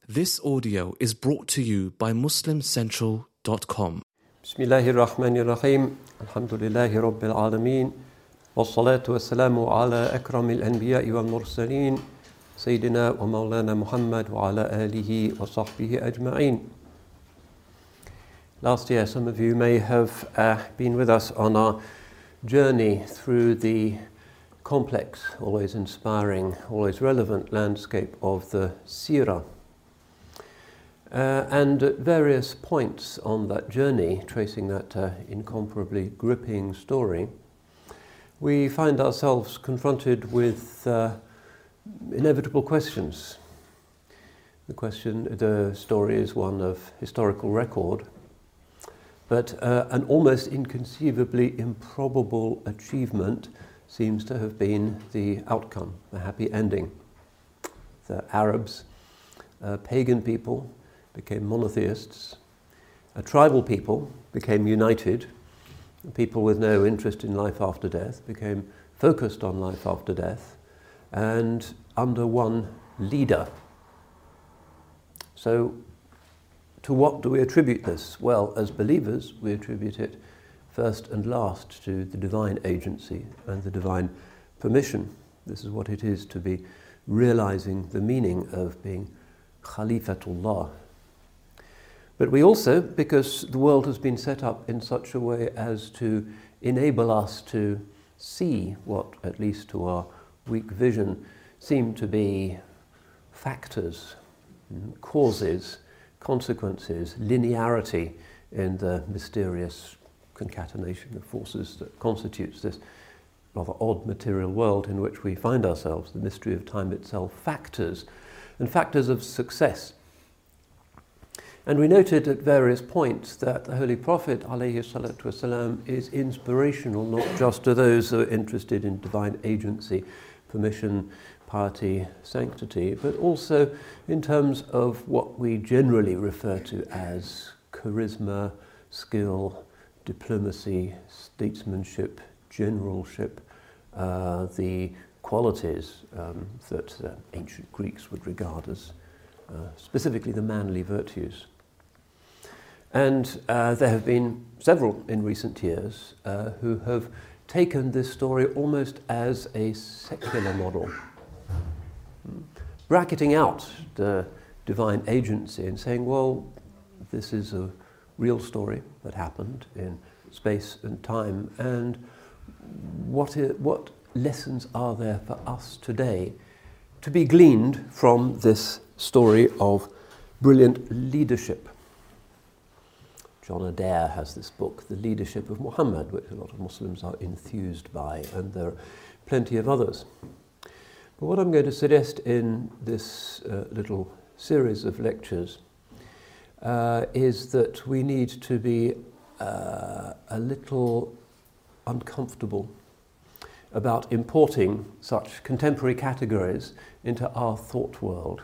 This audio is brought to you by MuslimCentral.com. Bismillahirrahmanirrahim. Alhamdulillahi Rabbil Alameen. Wassalatu wassalamu ala akramil anbiya'i wal mursaleen. Sayyidina wa Mawlana Muhammad wa ala alihi wa sahbihi ajma'een. Last year, some of you may have been with us on our journey through the complex, always inspiring, always relevant landscape of the Seerah. And at various points on that journey, tracing that incomparably gripping story, we find ourselves confronted with inevitable questions. The story is one of historical record, but an almost inconceivably improbable achievement seems to have been the outcome, the happy ending. The Arabs, pagan people, became monotheists. A tribal people became united. People with no interest in life after death became focused on life after death and under one leader. So, to what do we attribute this? Well, as believers, we attribute it first and last to the divine agency and the divine permission. This is what it is to be realizing the meaning of being Khalifatullah. But we also, because the world has been set up in such a way as to enable us to see what, at least to our weak vision, seem to be factors, causes, consequences, linearity in the mysterious concatenation of forces that constitutes this rather odd material world in which we find ourselves, the mystery of time itself, factors, and factors of success. And we noted at various points that the Holy Prophet ﷺ is inspirational not just to those who are interested in divine agency, permission, piety, sanctity, but also in terms of what we generally refer to as charisma, skill, diplomacy, statesmanship, generalship, the qualities that ancient Greeks would regard as specifically the manly virtues. And there have been several in recent years who have taken this story almost as a secular model, bracketing out the divine agency and saying, well, this is a real story that happened in space and time, and what lessons are there for us today to be gleaned from this story of brilliant leadership. John Adair has this book, The Leadership of Muhammad, which a lot of Muslims are enthused by, and there are plenty of others. But what I'm going to suggest in this little series of lectures is that we need to be a little uncomfortable about importing such contemporary categories into our thought world.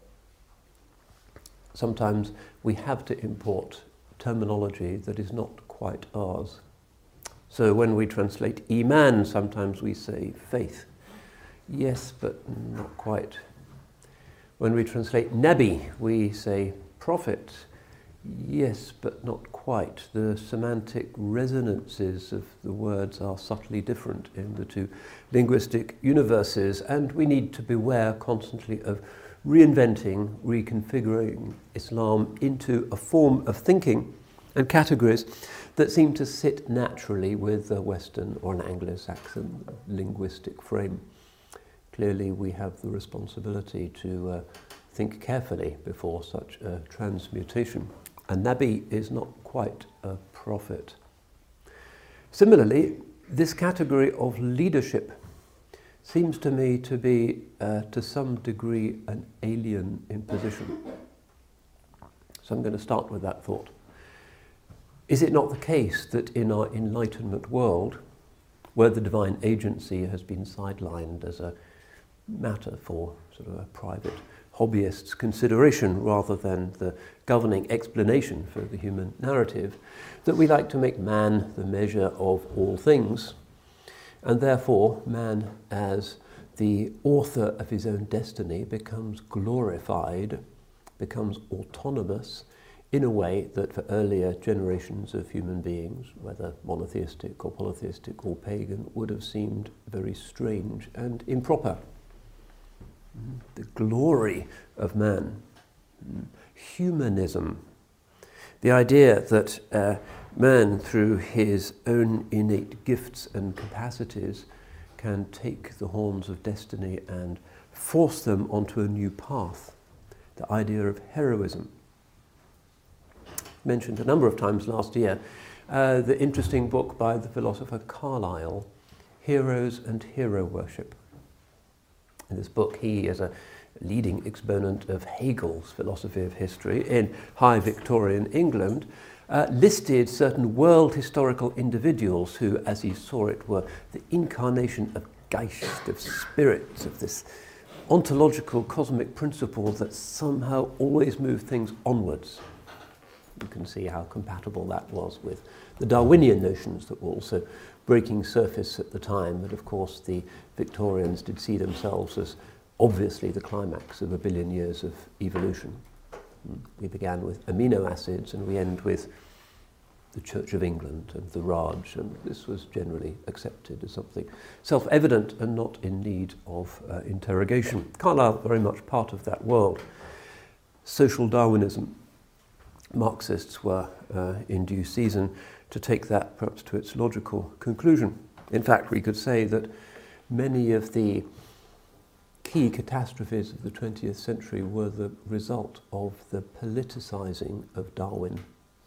Sometimes we have to import terminology that is not quite ours. So when we translate Iman, sometimes we say faith. Yes, but not quite. When we translate Nabi, we say prophet. Yes, but not quite. The semantic resonances of the words are subtly different in the two linguistic universes, and we need to beware constantly of reinventing, reconfiguring Islam into a form of thinking and categories that seem to sit naturally with a Western or an Anglo-Saxon linguistic frame. Clearly, we have the responsibility to think carefully before such a transmutation. A Nabi is not quite a prophet. Similarly, this category of leadership seems to me to be, to some degree, an alien imposition. So I'm going to start with that thought. Is it not the case that in our Enlightenment world, where the divine agency has been sidelined as a matter for sort of a private hobbyist's consideration rather than the governing explanation for the human narrative, that we like to make man the measure of all things, and therefore man as the author of his own destiny becomes glorified becomes autonomous in a way that for earlier generations of human beings, whether monotheistic or polytheistic or pagan, would have seemed very strange and improper. The glory of man, humanism, the idea that man, through his own innate gifts and capacities, can take the horns of destiny and force them onto a new path. The idea of heroism. Mentioned a number of times last year, the interesting book by the philosopher Carlyle, Heroes and Hero Worship. In this book, he is a leading exponent of Hegel's philosophy of history in high Victorian England, listed certain world historical individuals who, as he saw it, were the incarnation of Geist, of spirits, of this ontological cosmic principle that somehow always moved things onwards. You can see how compatible that was with the Darwinian notions that were also breaking surface at the time, but of course the Victorians did see themselves as obviously the climax of 1 billion years of evolution. We began with amino acids and we end with the Church of England and the Raj, and this was generally accepted as something self-evident and not in need of interrogation. Carlyle very much part of that world. Social Darwinism. Marxists were in due season to take that perhaps to its logical conclusion. In fact, we could say that many of the key catastrophes of the 20th century were the result of the politicizing of Darwin.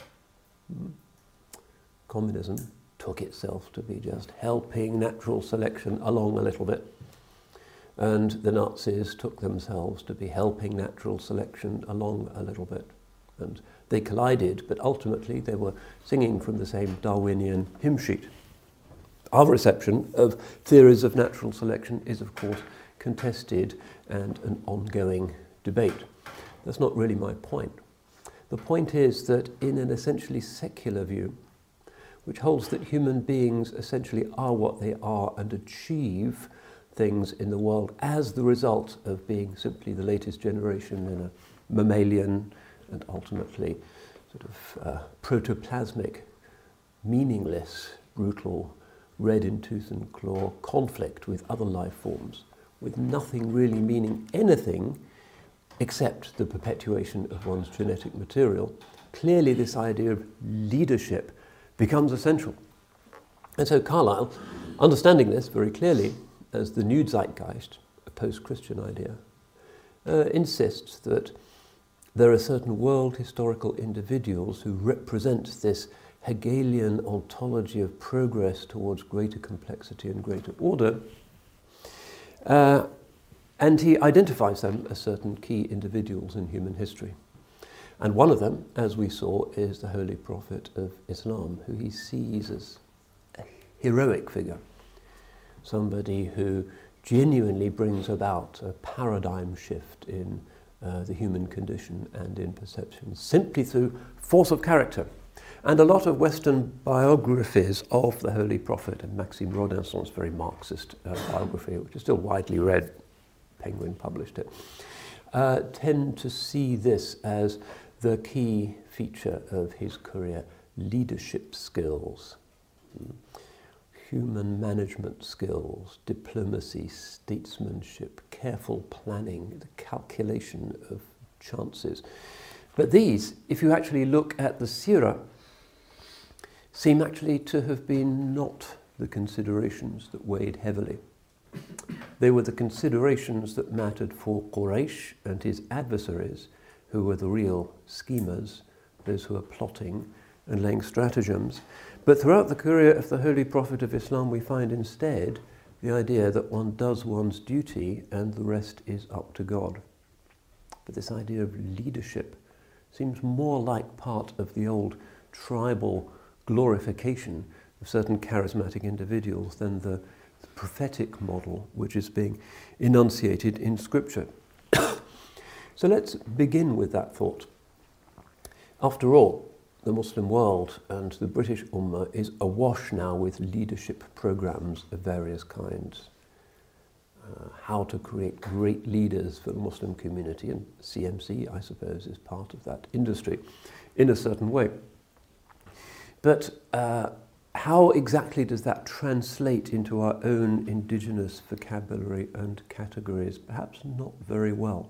Communism took itself to be just helping natural selection along a little bit, and the Nazis took themselves to be helping natural selection along a little bit. And they collided, but ultimately they were singing from the same Darwinian hymn sheet. Our reception of theories of natural selection is, of course, contested and an ongoing debate. That's not really my point. The point is that in an essentially secular view, which holds that human beings essentially are what they are and achieve things in the world as the result of being simply the latest generation in a mammalian and ultimately sort of protoplasmic, meaningless, brutal, red in tooth and claw conflict with other life forms, with nothing really meaning anything except the perpetuation of one's genetic material. Clearly this idea of leadership becomes essential. And so Carlyle, understanding this very clearly as the new zeitgeist, a post-Christian idea, insists that there are certain world historical individuals who represent this Hegelian ontology of progress towards greater complexity and greater order, and he identifies them as certain key individuals in human history. And one of them, as we saw, is the Holy Prophet of Islam, who he sees as a heroic figure, somebody who genuinely brings about a paradigm shift in the human condition and in perception, simply through force of character. And a lot of Western biographies of the Holy Prophet, and Maxime Rodinson's very Marxist biography, which is still widely read, Penguin published it, tend to see this as the key feature of his career: leadership skills, human management skills, diplomacy, statesmanship, careful planning, the calculation of chances. But these, if you actually look at the Sirah, seem actually to have been not the considerations that weighed heavily. They were the considerations that mattered for Quraysh and his adversaries, who were the real schemers, those who were plotting and laying stratagems. But throughout the career of the Holy Prophet of Islam, we find instead the idea that one does one's duty and the rest is up to God. But this idea of leadership seems more like part of the old tribal glorification of certain charismatic individuals than the prophetic model which is being enunciated in Scripture. So let's begin with that thought. After all, the Muslim world and the British Ummah is awash now with leadership programs of various kinds. how to create great leaders for the Muslim community, and CMC, I suppose, is part of that industry in a certain way. But how exactly does that translate into our own indigenous vocabulary and categories? Perhaps not very well.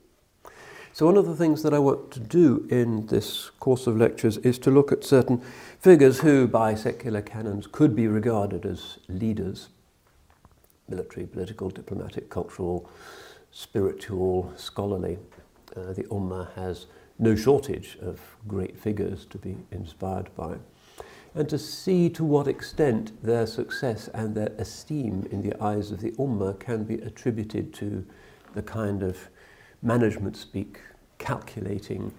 So one of the things that I want to do in this course of lectures is to look at certain figures who, by secular canons, could be regarded as leaders: military, political, diplomatic, cultural, spiritual, scholarly. The Ummah has no shortage of great figures to be inspired by, and to see to what extent their success and their esteem in the eyes of the Ummah can be attributed to the kind of management speak, calculating,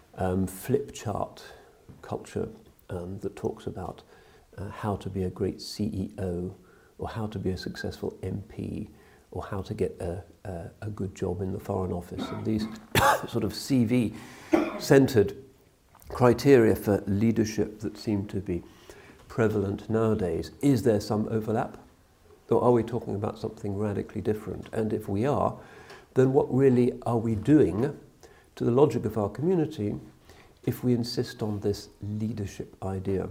flip chart culture that talks about how to be a great CEO, or how to be a successful MP, or how to get a good job in the Foreign Office. And these sort of CV-centred criteria for leadership that seem to be prevalent nowadays. Is there some overlap? Or are we talking about something radically different? And if we are, then what really are we doing to the logic of our community if we insist on this leadership idea?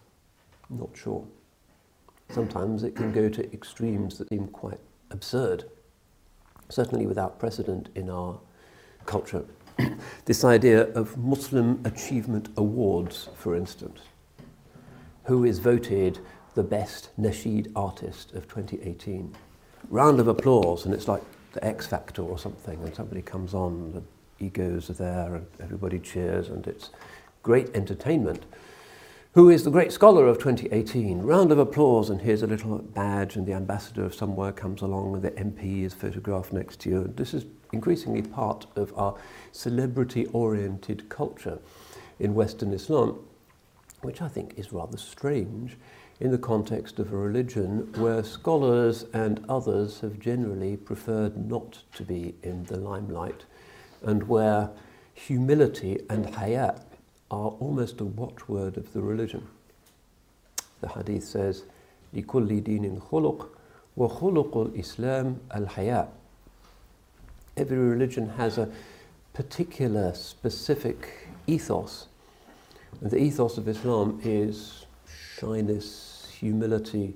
Not sure. Sometimes it can go to extremes that seem quite absurd, certainly without precedent in our culture. This idea of Muslim Achievement Awards, for instance. Who is voted the best nasheed artist of 2018? Round of applause, and it's like the X Factor or something, and somebody comes on, the egos are there, and everybody cheers, and it's great entertainment. Who is the great scholar of 2018? Round of applause, and here's a little badge, and the ambassador of somewhere comes along, and the MP is photographed next to you. And this is increasingly part of our celebrity-oriented culture in Western Islam, which I think is rather strange in the context of a religion where scholars and others have generally preferred not to be in the limelight, and where humility and haya are almost a watchword of the religion. The hadith says, لِكُلِّ دِينٍ خُلُقٍ وَخُلُقُ الْإِسْلَامِ الْحَيَاءُ. Every religion has a particular, specific ethos. And the ethos of Islam is shyness, humility,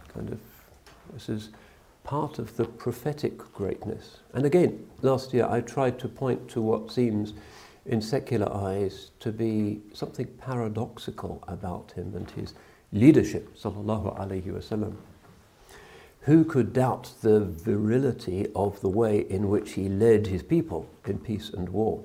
this is part of the prophetic greatness. And again, last year I tried to point to what seems in secular eyes to be something paradoxical about him and his leadership, sallallahu alaihi wasallam. Who could doubt the virility of the way in which he led his people in peace and war?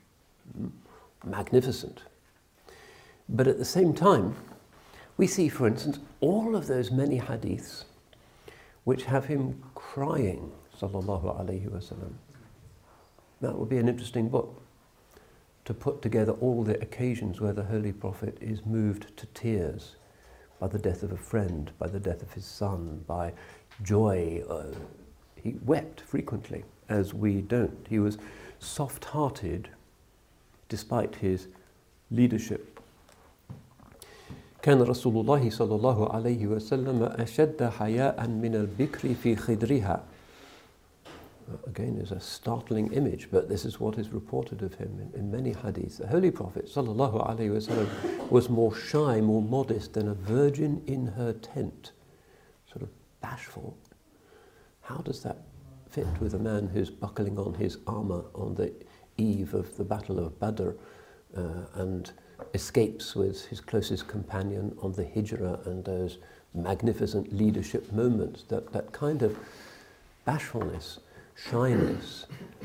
Magnificent. But at the same time, we see, for instance, all of those many hadiths which have him crying, sallallahu alaihi wasallam. That would be an interesting book, to put together all the occasions where the Holy Prophet is moved to tears by the death of a friend, by the death of his son, by joy. He wept frequently, as we don't. He was soft-hearted despite his leadership. كان رسول الله صلى الله عليه وسلم أشد حياء من البكر في خدرها. Again, is a startling image, but this is what is reported of him in many hadiths. The Holy Prophet sallallahu alaihi wasallam was more shy, more modest than a virgin in her tent, sort of bashful. How does that fit with a man who's buckling on his armour on the eve of the Battle of Badr and escapes with his closest companion on the Hijrah and those magnificent leadership moments? That kind of bashfulness, shyness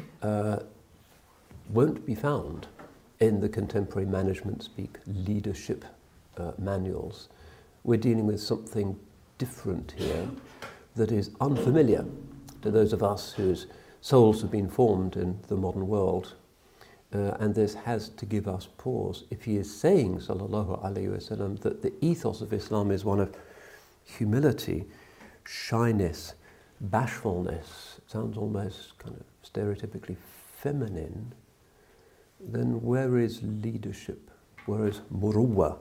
won't be found in the contemporary management speak leadership manuals. We're dealing with something different here that is unfamiliar to those of us whose souls have been formed in the modern world. And this has to give us pause. If he is saying, sallallahu alaihi wasallam, that the ethos of Islam is one of humility, shyness, bashfulness, sounds almost kind of stereotypically feminine, then where is leadership? Where is muruwa,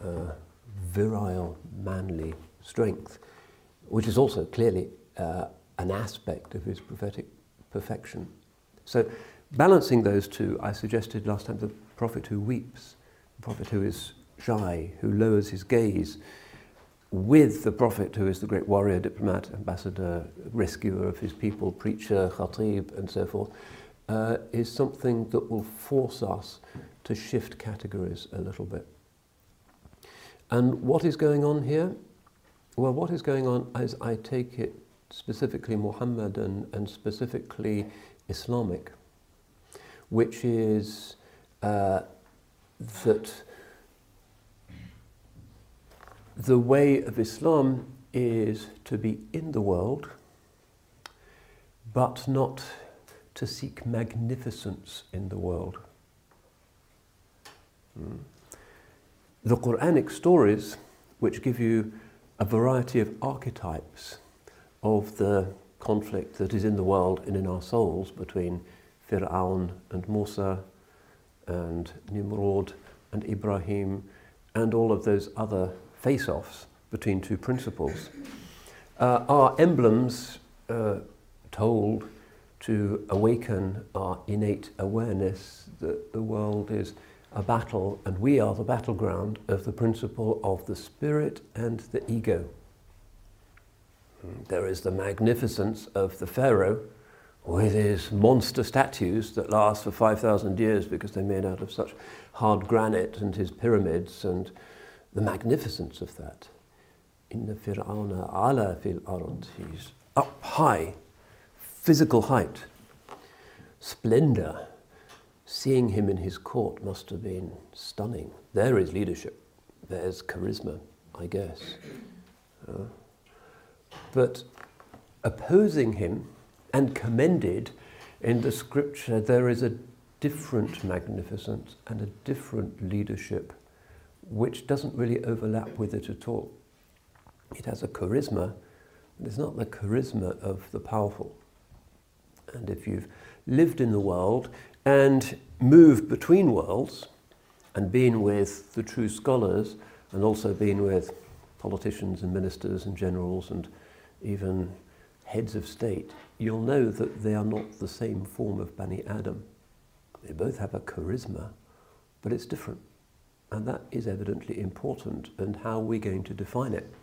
virile, manly strength, which is also clearly an aspect of his prophetic perfection. So balancing those two, I suggested last time the prophet who weeps, the prophet who is shy, who lowers his gaze, with the prophet who is the great warrior, diplomat, ambassador, rescuer of his people, preacher, khatib, and so forth, is something that will force us to shift categories a little bit. And what is going on here? Well, what is going on is, I take it, specifically Muhammadan and specifically Islamic, which is that the way of Islam is to be in the world, but not to seek magnificence in the world. The Quranic stories, which give you a variety of archetypes of the conflict that is in the world and in our souls between Fir'aun and Musa and Nimrod and Ibrahim and all of those other face-offs between two principles, are emblems told to awaken our innate awareness that the world is a battle and we are the battleground of the principle of the spirit and the ego. There is the magnificence of the Pharaoh with his monster statues that last for 5,000 years because they're made out of such hard granite, and his pyramids, and the magnificence of that. Inna Fir'auna ala fil ard. He's up high, physical height, splendor. Seeing him in his court must have been stunning. There is leadership. There's charisma, I guess. But opposing him and commended in the scripture, there is a different magnificence and a different leadership which doesn't really overlap with it at all. It has a charisma, but it's not the charisma of the powerful. And if you've lived in the world and moved between worlds and been with the true scholars and also been with politicians and ministers and generals and even heads of state, you'll know that they are not the same form of Bani Adam. They both have a charisma, but it's different. And that is evidently important. And how are we going to define it?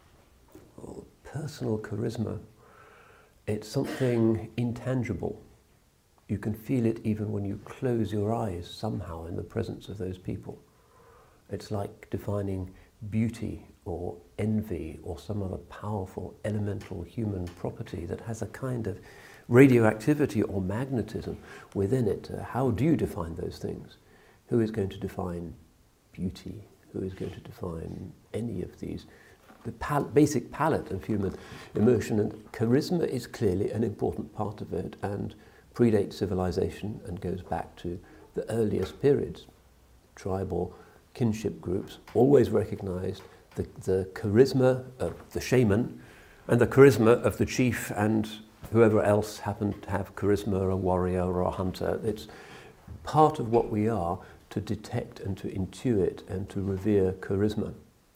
Well, personal charisma, it's something intangible. You can feel it even when you close your eyes somehow in the presence of those people. It's like defining beauty or envy or some other powerful elemental human property that has a kind of radioactivity or magnetism within it. How do you define those things? Who is going to define beauty? Who is going to define any of these? The basic palette of human emotion, and charisma is clearly an important part of it and predates civilization and goes back to the earliest periods. Tribal kinship groups always recognized the charisma of the shaman and the charisma of the chief and whoever else happened to have charisma, a warrior or a hunter. It's part of what we are to detect and to intuit and to revere charisma.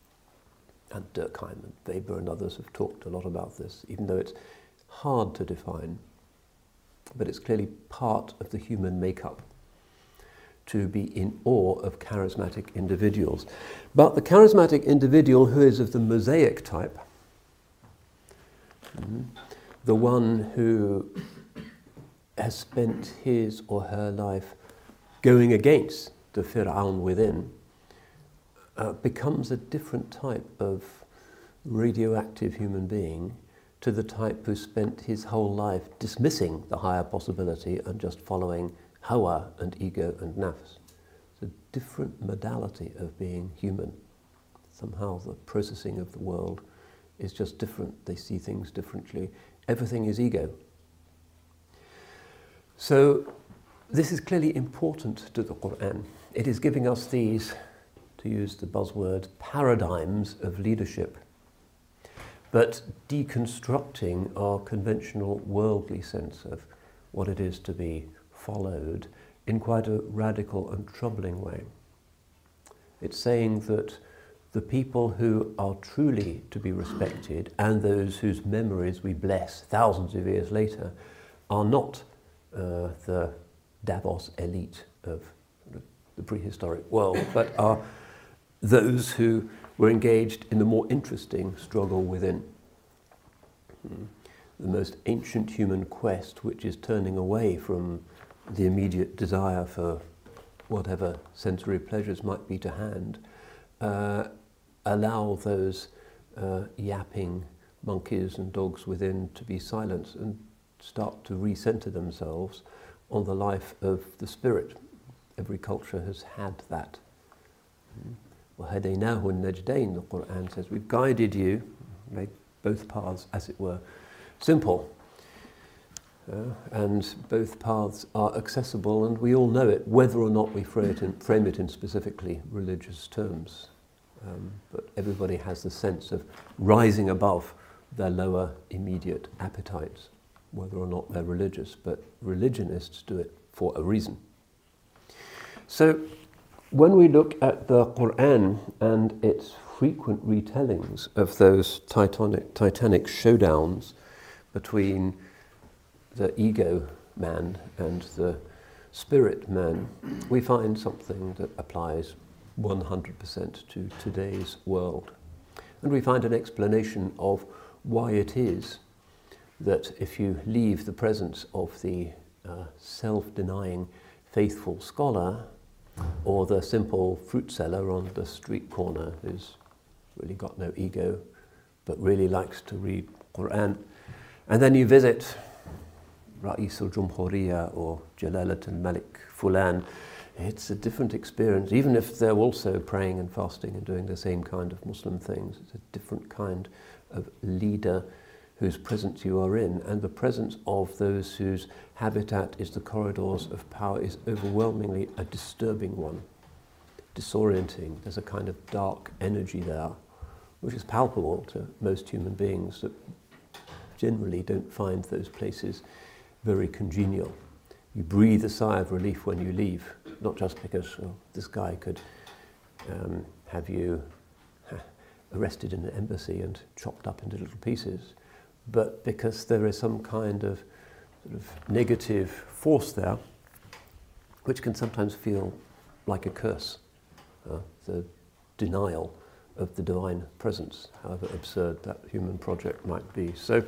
And Durkheim and Weber and others have talked a lot about this, even though it's hard to define. But it's clearly part of the human makeup to be in awe of charismatic individuals. But the charismatic individual who is of the Mosaic type, the one who has spent his or her life going against the Fir'aun within, becomes a different type of radioactive human being to the type who spent his whole life dismissing the higher possibility and just following hawa and ego and nafs. It's a different modality of being human. Somehow the processing of the world is just different. They see things differently. Everything is ego. So this is clearly important to the Qur'an. It is giving us these, to use the buzzword, paradigms of leadership, but deconstructing our conventional worldly sense of what it is to be followed in quite a radical and troubling way. It's saying that the people who are truly to be respected and those whose memories we bless thousands of years later are not the Davos elite of the prehistoric world, but are those who were engaged in the more interesting struggle within. The most ancient human quest, which is turning away from the immediate desire for whatever sensory pleasures might be to hand, allow those yapping monkeys and dogs within to be silenced and start to recenter themselves on the life of the spirit. Every culture has had that. وَهَدَيْنَاهُ النَّجْدَيْنِ, the Qur'an says, we've guided you, made both paths, as it were, simple. And both paths are accessible, and we all know it, whether or not we frame it in specifically religious terms. But everybody has the sense of rising above their lower immediate appetites, whether or not they're religious. But religionists do it for a reason. So when we look at the Qur'an and its frequent retellings of those titanic showdowns between the ego man and the spirit man, we find something that applies 100% to today's world. And we find an explanation of why it is that if you leave the presence of the self-denying faithful scholar or the simple fruit seller on the street corner who's really got no ego but really likes to read Qur'an, and then you visit Ra'is al-Jumhuriya or Jalalat al-Malik Fulan, it's a different experience. Even if they're also praying and fasting and doing the same kind of Muslim things, it's a different kind of leader whose presence you are in, and the presence of those whose habitat is the corridors of power is overwhelmingly a disturbing one, disorienting. There's a kind of dark energy there, which is palpable to most human beings that generally don't find those places very congenial. You breathe a sigh of relief when you leave, not just because this guy could have you arrested in an embassy and chopped up into little pieces, but because there is some kind of sort of negative force there, which can sometimes feel like a curse, the denial of the divine presence, however absurd that human project might be. So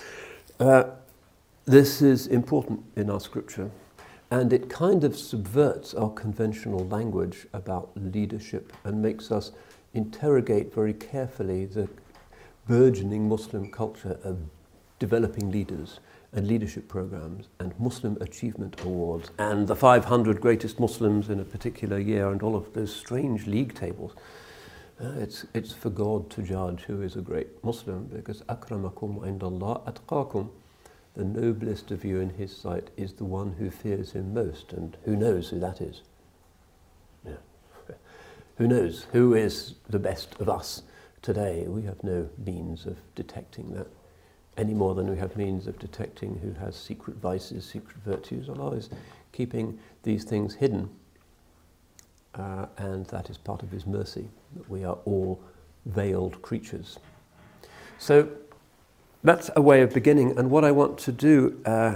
this is important in our scripture, and it kind of subverts our conventional language about leadership and makes us interrogate very carefully the burgeoning Muslim culture of developing leaders and leadership programs and Muslim achievement awards and the 500 greatest Muslims in a particular year and all of those strange league tables. It's for God to judge who is a great Muslim, because akramakum indallah atqakum. The noblest of you in his sight is the one who fears him most, and who knows who that is? Yeah. Who knows who is the best of us today? We have no means of detecting that any more than we have means of detecting who has secret vices, secret virtues. Allah is keeping these things hidden, and that is part of his mercy, that we are all veiled creatures. So that's a way of beginning, and what I want to do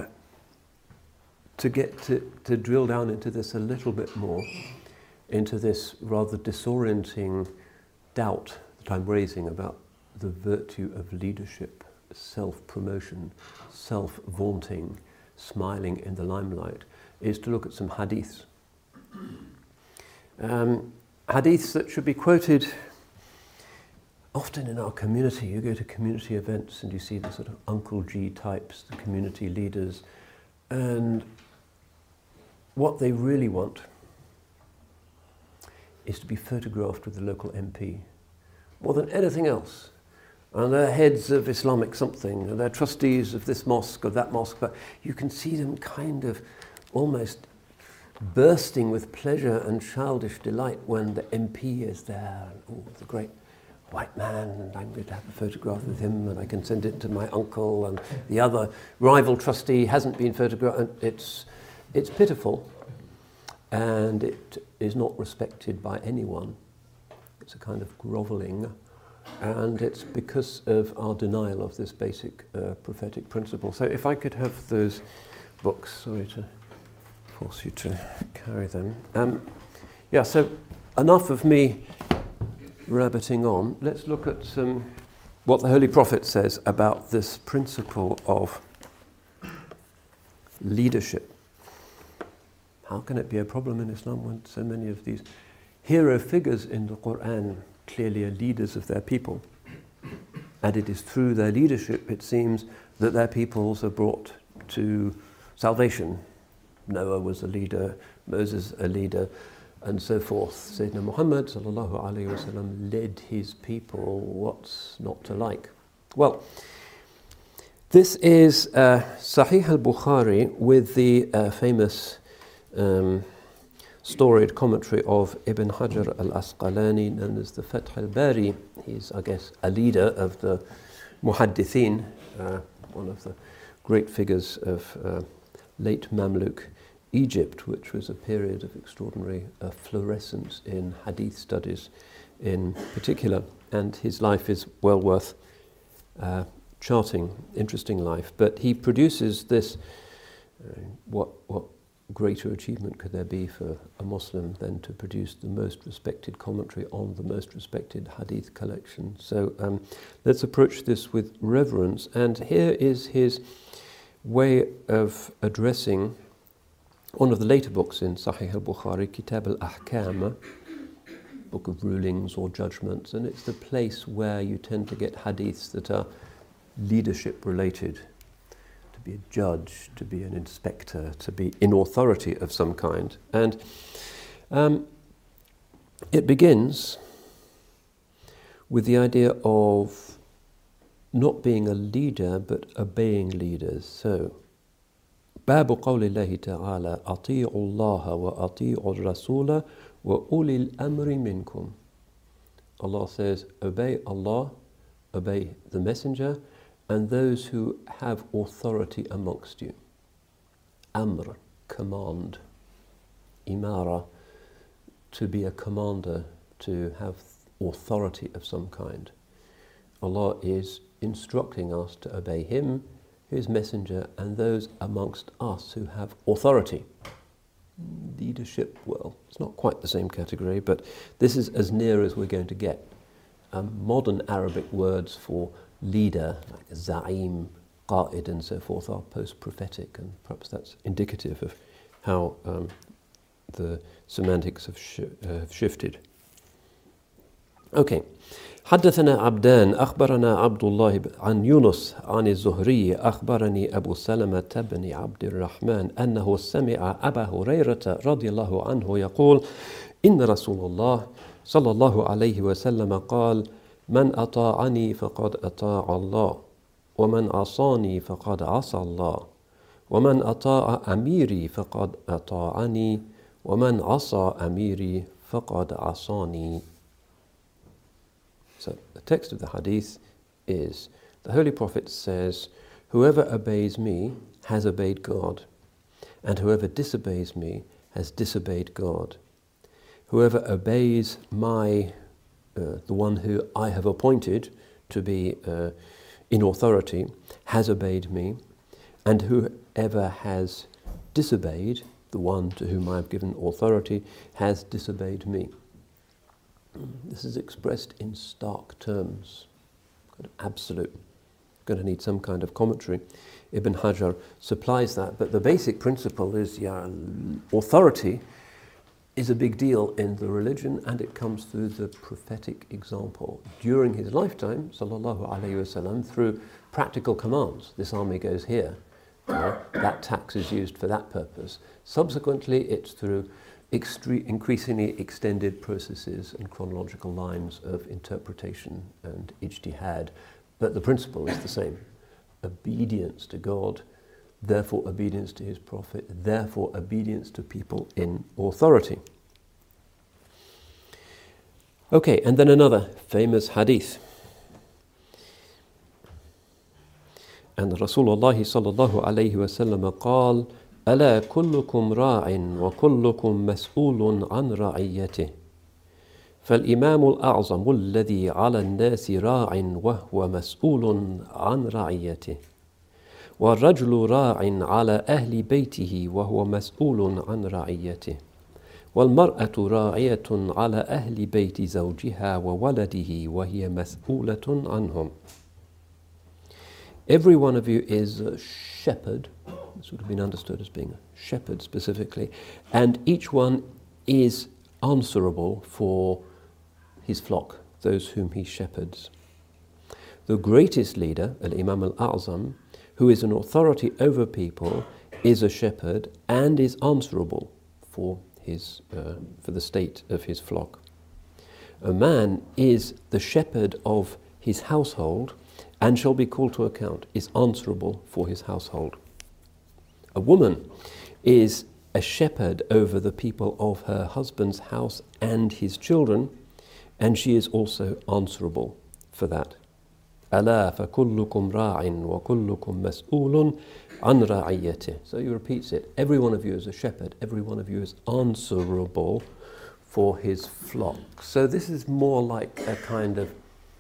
to get to drill down into this a little bit more, into this rather disorienting doubt that I'm raising about the virtue of leadership, self-promotion, self-vaunting, smiling in the limelight, is to look at some hadiths. Hadiths that should be quoted often in our community. You go to community events and you see the sort of Uncle G types, the community leaders, and what they really want is to be photographed with the local MP more than anything else. And they're heads of Islamic something, and they're trustees of this mosque or that mosque, but you can see them kind of almost bursting with pleasure and childish delight when the MP is there. Oh, the great white man, and I'm going to have a photograph with him, and I can send it to my uncle, and the other rival trustee hasn't been photographed. And it's pitiful, and it is not respected by anyone. It's a kind of grovelling, and it's because of our denial of this basic prophetic principle. So if I could have those books, sorry to force you to carry them. So enough of me rabbiting on. Let's look at what the Holy Prophet says about this principle of leadership. How can it be a problem in Islam when so many of these hero figures in the Quran clearly are leaders of their people? And it is through their leadership, it seems, that their peoples are brought to salvation. Noah was a leader, Moses a leader, and so forth. Sayyidina Muhammad sallallahu alayhi wa sallam led his people. What's not to like? Well, this is Sahih al-Bukhari with the famous storied commentary of Ibn Hajar al-Asqalani, known as the Fath al-Bari. He's, I guess, a leader of the Muhaddithin, one of the great figures of late Mamluk Egypt, which was a period of extraordinary fluorescence in hadith studies in particular. And his life is well worth charting, interesting life. But he produces this, what greater achievement could there be for a Muslim than to produce the most respected commentary on the most respected hadith collection? So let's approach this with reverence. And here is his way of addressing one of the later books in Sahih al-Bukhari, Kitab al-Ahkam, book of rulings or judgments, and it's the place where you tend to get hadiths that are leadership related. To be a judge, to be an inspector, to be in authority of some kind. And it begins with the idea of not being a leader but obeying leaders. So, باب قول الله تعالى أطيعوا الله وأطيعوا الرسول وأولي الأمر منكم. Allah says, obey Allah, obey the messenger, and those who have authority amongst you. Amr, command. Imara, to be a commander, to have authority of some kind. Allah is instructing us to obey Him, His messenger, and those amongst us who have authority. Leadership, well, it's not quite the same category, but this is as near as we're going to get. Modern Arabic words for leader, like za'im, qa'id, and so forth, are post-prophetic, and perhaps that's indicative of how the semantics have shifted. Okay. حدثنا عبدان أخبرنا عبد الله عن يونس عن الزهري أخبرني أبو سلمة بن عبد الرحمن أنه سمع أبا هريرة رضي الله عنه يقول إن رسول الله صلى الله عليه وسلم قال من أطاعني فقد أطاع الله ومن عصاني فقد عصى الله ومن أطاع أميري فقد أطاعني ومن عصى أميري فقد عصاني. So the text of the hadith is, the Holy Prophet says, whoever obeys me has obeyed God, and whoever disobeys me has disobeyed God. Whoever obeys the one who I have appointed to be in authority has obeyed me, and whoever has disobeyed the one to whom I have given authority has disobeyed me. This is expressed in stark terms, kind of absolute. Going to need some kind of commentary. Ibn Hajar supplies that, but the basic principle is authority is a big deal in the religion, and it comes through the prophetic example. During his lifetime, sallallahu alayhi wasallam, through practical commands. This army goes here, that tax is used for that purpose. Subsequently, it's through increasingly extended processes and chronological lines of interpretation and ijtihad, but the principle is the same. Obedience to God, therefore obedience to His Prophet, therefore obedience to people in authority. Okay, and then another famous hadith. And Rasulullah sallallahu alayhi wa sallam قال ألا كلكم راع وكلكم مسؤول عن رعيته فالإمام الأعظم الذي على الناس راع وهو مسؤول عن رعيته والرجل راع على أهل بيته وهو مسؤول عن رعيته والمرأة راعية على أهل بيت زوجها وولده وهي مسؤولة عنهم. Every one of you is a shepherd. This would have been understood as being a shepherd specifically, and each one is answerable for his flock, those whom he shepherds. The greatest leader, Al-Imam Al-A'zam, who is an authority over people, is a shepherd and is answerable for the state of his flock. A man is the shepherd of his household and shall be called to account, is answerable for his household. A woman is a shepherd over the people of her husband's house and his children, and she is also answerable for that. ألا فكلكم راع وكلكم مسؤول عن رعيته. So he repeats it. Every one of you is a shepherd. Every one of you is answerable for his flock. So this is more like a kind of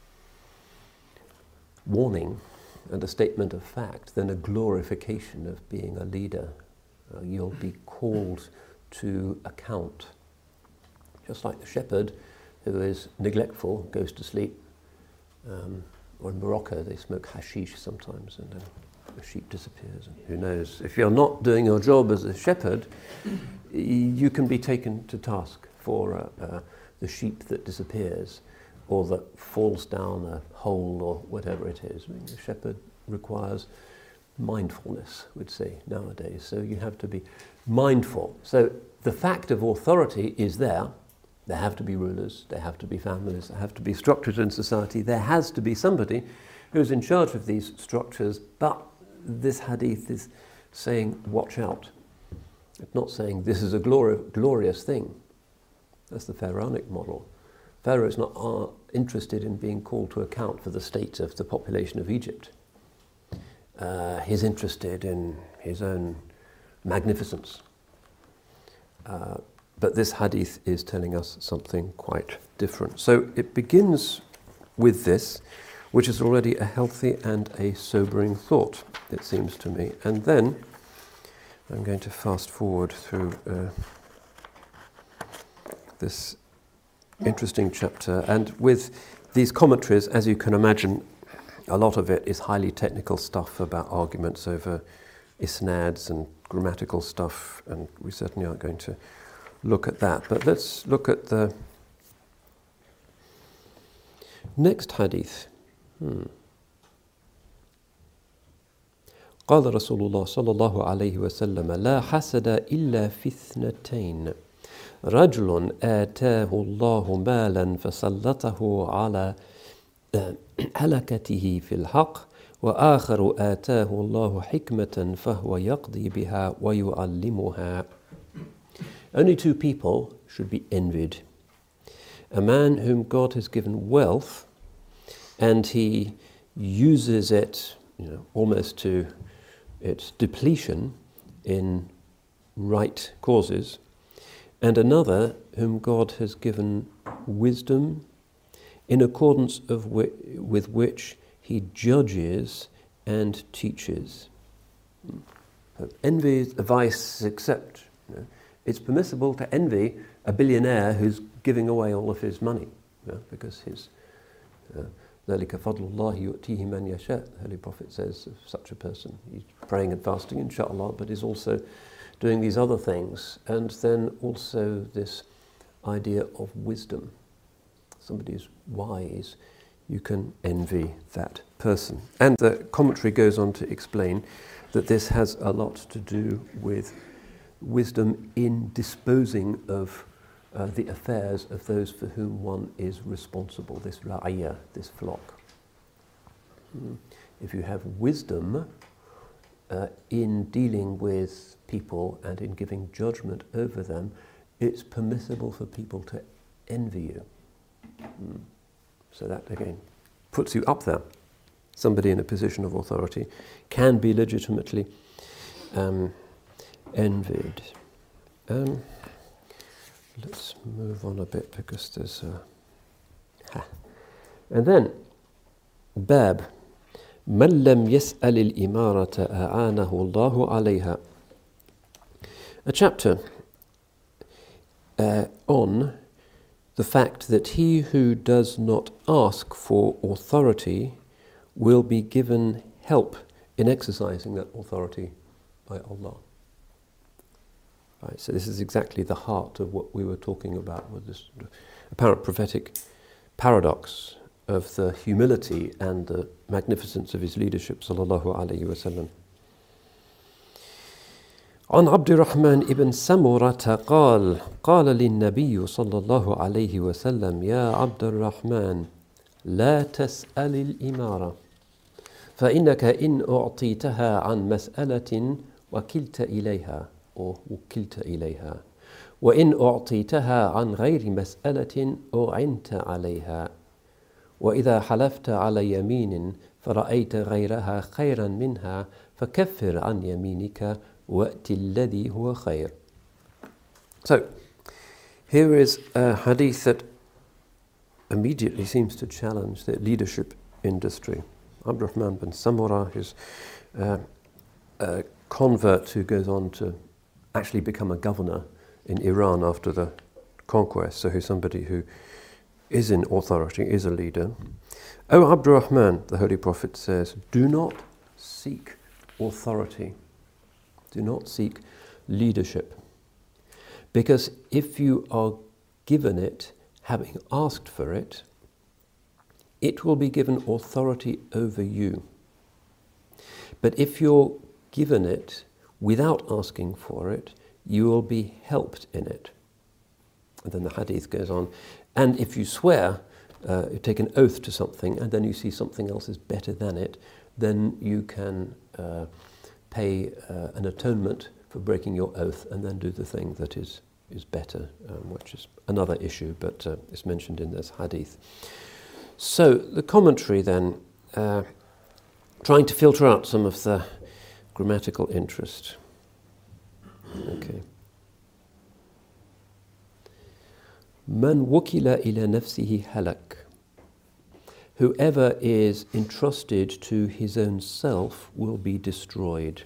warning and a statement of fact than a glorification of being a leader. You'll be called to account. Just like the shepherd who is neglectful, goes to sleep. Or in Morocco, they smoke hashish sometimes, and the sheep disappears. And who knows? If you're not doing your job as a shepherd, you can be taken to task for the sheep that disappears, or that falls down a hole, or whatever it is. I mean, the shepherd requires mindfulness, we'd say nowadays. So you have to be mindful. So the fact of authority is there. There have to be rulers, there have to be families, there have to be structures in society. There has to be somebody who's in charge of these structures, but this hadith is saying, watch out. It's not saying this is a glorious thing. That's the Pharaonic model. Pharaoh is not interested in being called to account for the state of the population of Egypt. He's interested in his own magnificence. But this hadith is telling us something quite different. So it begins with this, which is already a healthy and a sobering thought, it seems to me. And then I'm going to fast forward through this interesting chapter. And with these commentaries, as you can imagine, a lot of it is highly technical stuff about arguments over isnads and grammatical stuff, and we certainly aren't going to look at that. But let's look at the next hadith. قال رسول الله صلى الله عليه وسلم لا حسد إلا في اثنتين رجل آتاه الله مالا فسلطه على هلكته في الحق وآخر آتاه الله حكمة فهو يقضي بها ويعلمها. Only two people should be envied. A man whom God has given wealth and he uses it, almost to its depletion in right causes, and another whom God has given wisdom in accordance with which he judges and teaches. Envy is a vice, except it's permissible to envy a billionaire who's giving away all of his money, because his ذَلِكَ فَضْلُ اللَّهِ يُؤْتِيهِ مَنْ يَشَاءُ. The Holy Prophet says of such a person, he's praying and fasting, inshallah, but he's also doing these other things. And then also this idea of wisdom. Somebody is wise, you can envy that person. And the commentary goes on to explain that this has a lot to do with wisdom in disposing of the affairs of those for whom one is responsible, this ra'iyah, this flock. If you have wisdom in dealing with people and in giving judgment over them, it's permissible for people to envy you. So that, again, puts you up there. Somebody in a position of authority can be legitimately envied. Let's move on a bit, because there's And then, Bab, من لم يسأل الإمارة أعانه الله عليها. A chapter on the fact that he who does not ask for authority will be given help in exercising that authority by Allah. Right, so this is exactly the heart of what we were talking about with this apparent prophetic paradox of the humility and the magnificence of his leadership, sallallahu alayhi wa sallam. عن عبد الرحمن ابن سمرة قال قال للنبي صلى الله عليه وسلم يا عبد الرحمن لا تسأل الإمارة فإنك إن أعطيتها عن مسألة وكلت إليها وإن أعطيتها عن غير مسألة أعنت عليها وإذا حلفت على يمين فرأيت غيرها خيرا منها فكفر عن يمينك وَأْتِ الَّذِي هُوَ خَيْرٌ. So, here is a hadith that immediately seems to challenge the leadership industry. Abdurrahman bin Samura is a convert who goes on to actually become a governor in Iran after the conquest, so he's somebody who is in authority, is a leader. O Abdurrahman, the Holy Prophet says, do not seek authority. Do not seek leadership. Because if you are given it, having asked for it, it will be given authority over you. But if you're given it without asking for it, you will be helped in it. And then the hadith goes on, and if you swear, you take an oath to something, and then you see something else is better than it, then you can pay an atonement for breaking your oath and then do the thing that is better, which is another issue, but it's mentioned in this hadith. So the commentary then, trying to filter out some of the grammatical interest. Okay. من وكل إلى نفسه هلك. Whoever is entrusted to his own self will be destroyed.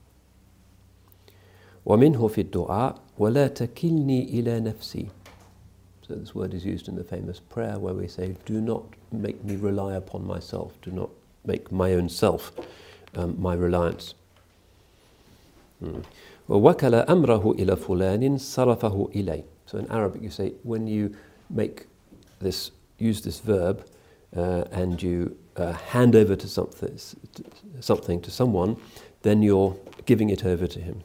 وَمِنْهُ فِي الدُّعَاء وَلَا تَكِلْنِي إِلَى نَفْسِي. So this word is used in the famous prayer where we say, do not make me rely upon myself, do not make my own self my reliance. وَوَكَلَ أَمْرَهُ إِلَى فُلَانٍ صَرَفَهُ إِلَيْهِ. So in Arabic you say, when you use this verb, and you hand over to something to someone, then you're giving it over to him.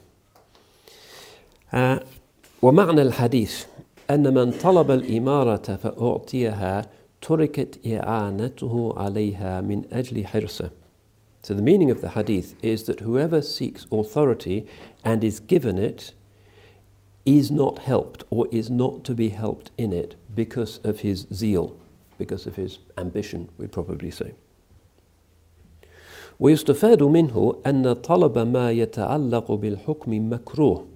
ومعنى الحديث أن من طلب الإمارة فأعطيها تركت إعانته عليها من أجل حرصه. So the meaning of the hadith is that whoever seeks authority and is given it is not helped or is not to be helped in it because of his zeal, because of his ambition, we'd probably say. ويستفاد منه أن طلب ما يتعلق بالحكم مكروه.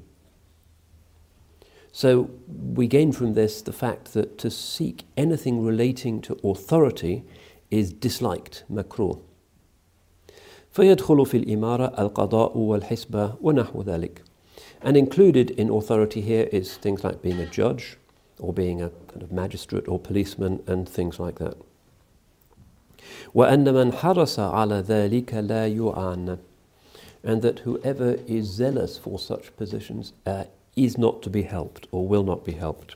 So we gain from this the fact that to seek anything relating to authority is disliked, makruh. فيدخل في الإمارة القضاء والحسبة ونحو ذلك. And included in authority here is things like being a judge, or being a kind of magistrate or policeman, and things like that. وَأَنَّ مَنْ حَرَصَ عَلَى ذَلِكَ لَا يُعَانَ. And that whoever is zealous for such positions is not to be helped, or will not be helped.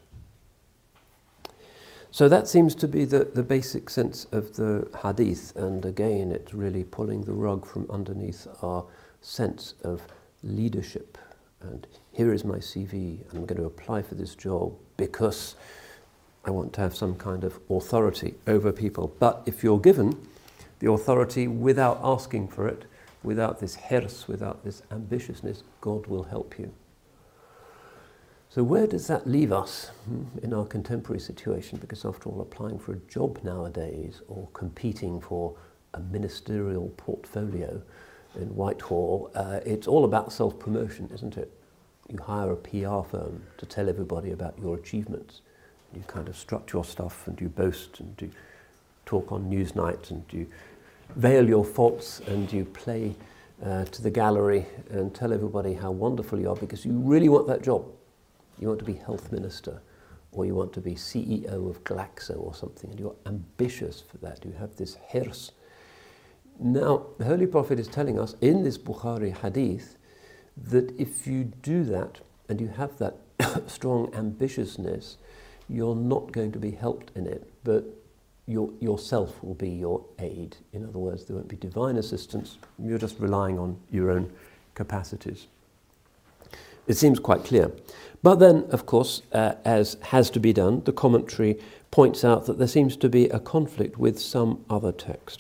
So that seems to be the basic sense of the hadith, and again it's really pulling the rug from underneath our sense of leadership. And here is my CV, I'm going to apply for this job because I want to have some kind of authority over people. But if you're given the authority without asking for it, without this hirs, without this ambitiousness, God will help you. So where does that leave us in our contemporary situation? Because after all, applying for a job nowadays or competing for a ministerial portfolio in Whitehall, it's all about self-promotion, isn't it? You hire a PR firm to tell everybody about your achievements. You kind of strut your stuff and you boast and talk on Newsnight and you veil your faults and you play to the gallery and tell everybody how wonderful you are because you really want that job. You want to be health minister, or you want to be CEO of Glaxo or something, and you're ambitious for that. You have this hirs. Now, the Holy Prophet is telling us in this Bukhari hadith that if you do that and you have that strong ambitiousness, you're not going to be helped in it, but yourself will be your aid. In other words, there won't be divine assistance. You're just relying on your own capacities. It seems quite clear. But then, of course, as has to be done, the commentary points out that there seems to be a conflict with some other text.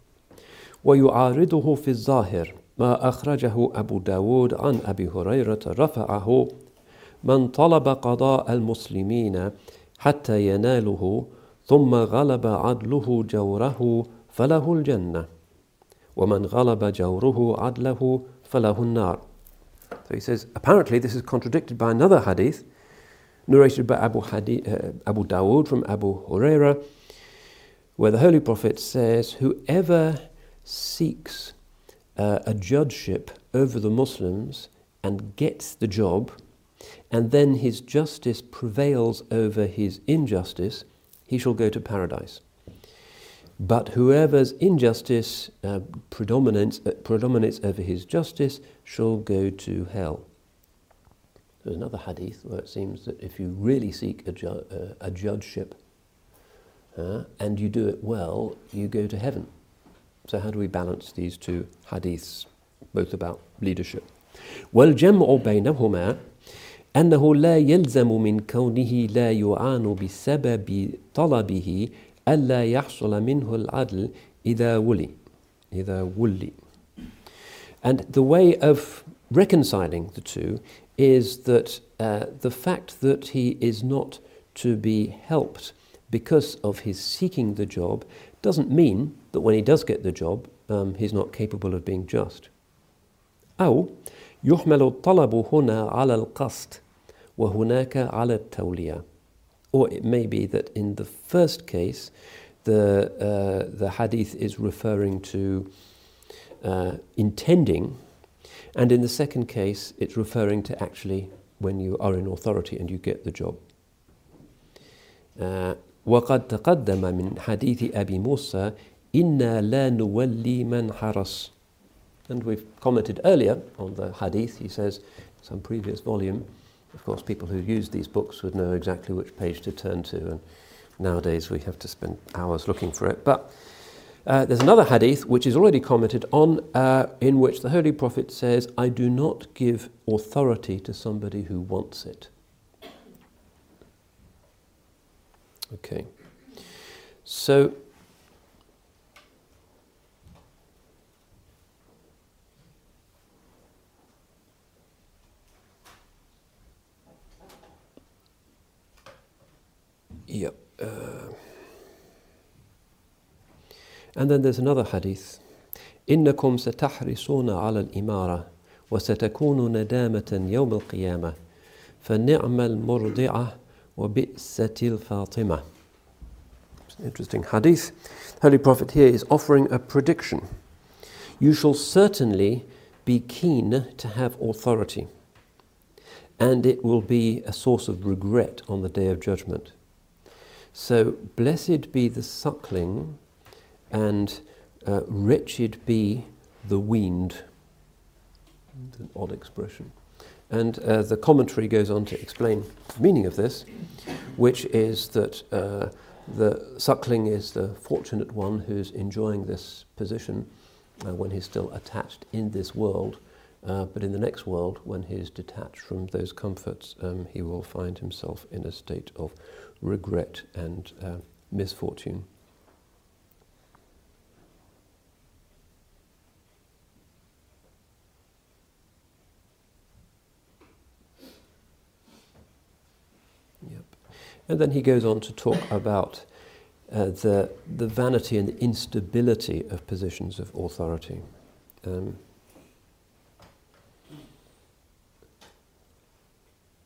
ويعارضه في الظاهر ما أخرجه أبو داود عن أبي هريرة رفعه من طلب قضاء المسلمين حتى يناله ثم غلب عدله جوره فله الجنة ومن غلب جوره عدله فله النار. So he says, apparently this is contradicted by another hadith narrated by Abu Dawood from Abu Huraira, where the Holy Prophet says, whoever seeks a judgeship over the Muslims and gets the job, and then his justice prevails over his injustice, he shall go to paradise. But whoever's injustice predominates over his justice shall go to hell. There's another hadith where it seems that if you really seek a judgeship and you do it well, you go to heaven. So how do we balance these two hadiths, both about leadership? وَالْجَمْعُ بَيْنَهُمَا أنه لا يلزم من كونه لا يعان بسبب طلبه ألا يحصل منه العدل إذا ولي. And the way of reconciling the two is that the fact that he is not to be helped because of his seeking the job doesn't mean that when he does get the job, he's not capable of being just. أو يحمل الطلب هنا على القصد وهناك على التولية. Or it may be that in the first case, the hadith is referring to intending, and in the second case, it's referring to actually when you are in authority and you get the job. وقد تقدم من حديث أبي موسى إنا لا نولي من حرس. And we've commented earlier on the hadith. He says, some previous volume, of course, people who use these books would know exactly which page to turn to, and nowadays we have to spend hours looking for it. But there's another hadith which is already commented on, in which the Holy Prophet says, I do not give authority to somebody who wants it. Okay. So, yep. And then there's another hadith. إنكم ستحرصون على الإمارة وستكون ندامة يوم القيامة فنعم المرضعة وبئست الفاطمة. It's an interesting hadith. The Holy Prophet here is offering a prediction. You shall certainly be keen to have authority, and it will be a source of regret on the Day of Judgment. So, blessed be the suckling, and wretched be the weaned. It's an odd expression. And the commentary goes on to explain the meaning of this, which is that the suckling is the fortunate one who's enjoying this position when he's still attached in this world, but in the next world, when he's detached from those comforts, he will find himself in a state of regret and misfortune. And then he goes on to talk about the vanity and the instability of positions of authority.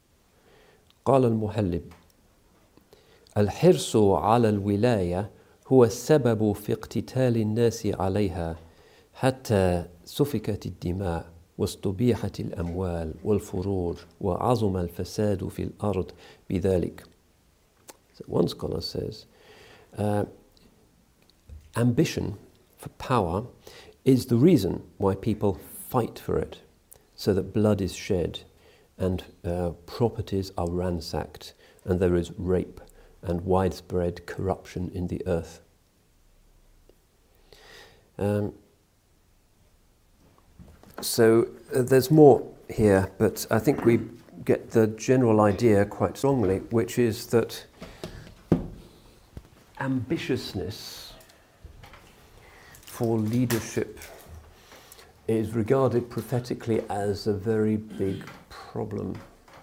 قال المحلب الحرص على الولاية هو السبب في اقتتال الناس عليها حتى سفكت الدماء واستبيحت الأموال والفروج وعظم الفساد في الأرض بذلك. So one scholar says, ambition for power is the reason why people fight for it, so that blood is shed and properties are ransacked and there is rape and widespread corruption in the earth. So there's more here, but I think we get the general idea quite strongly, which is that ambitiousness for leadership is regarded prophetically as a very big problem,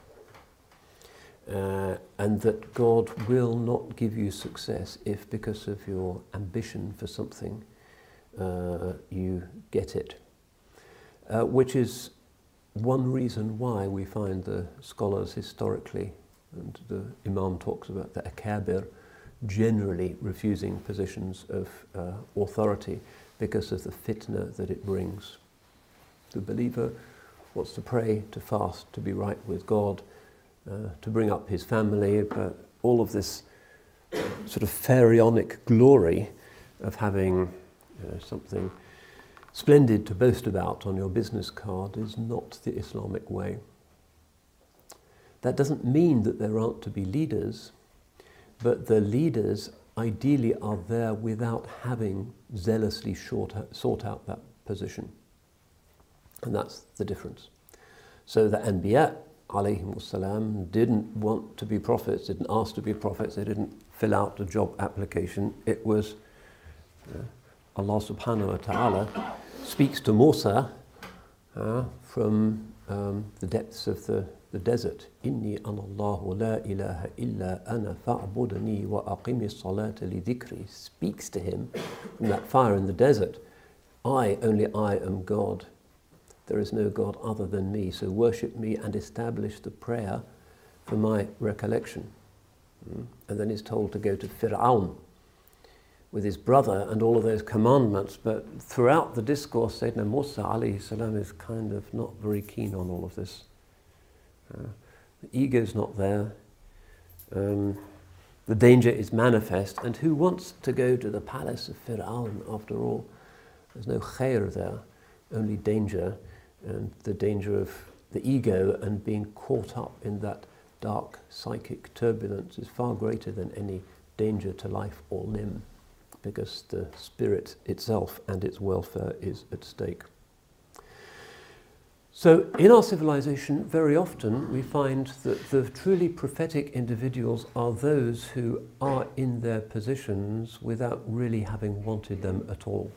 and that God will not give you success if, because of your ambition for something, you get it. Which is one reason why we find the scholars historically, and the Imam talks about the Akabir, generally refusing positions of authority because of the fitna that it brings. The believer wants to pray, to fast, to be right with God, to bring up his family, but all of this sort of pharaonic glory of having something splendid to boast about on your business card is not the Islamic way. That doesn't mean that there aren't to be leaders, but the leaders ideally are there without having zealously sought out that position. And that's the difference. So the Anbiya, alayhimus salam, didn't want to be prophets, didn't ask to be prophets, they didn't fill out a job application. It was Allah subhanahu wa ta'ala speaks to Musa from the depths of the desert. Inni ana Allahu la ilaha illa ana fa'budni wa aqimi salata li dhikri. Speaks to him from that fire in the desert. Only I am God. There is no God other than me, so worship me and establish the prayer for my recollection. And then he's told to go to Fir'aun with his brother and all of those commandments, but throughout the discourse, Sayyidina Musa alayhi salam is kind of not very keen on all of this. The ego's not there. The danger is manifest, and who wants to go to the palace of Fir'aun after all? There's no khair there, only danger, and the danger of the ego and being caught up in that dark psychic turbulence is far greater than any danger to life or limb, because the spirit itself and its welfare is at stake. So in our civilization, very often we find that the truly prophetic individuals are those who are in their positions without really having wanted them at all.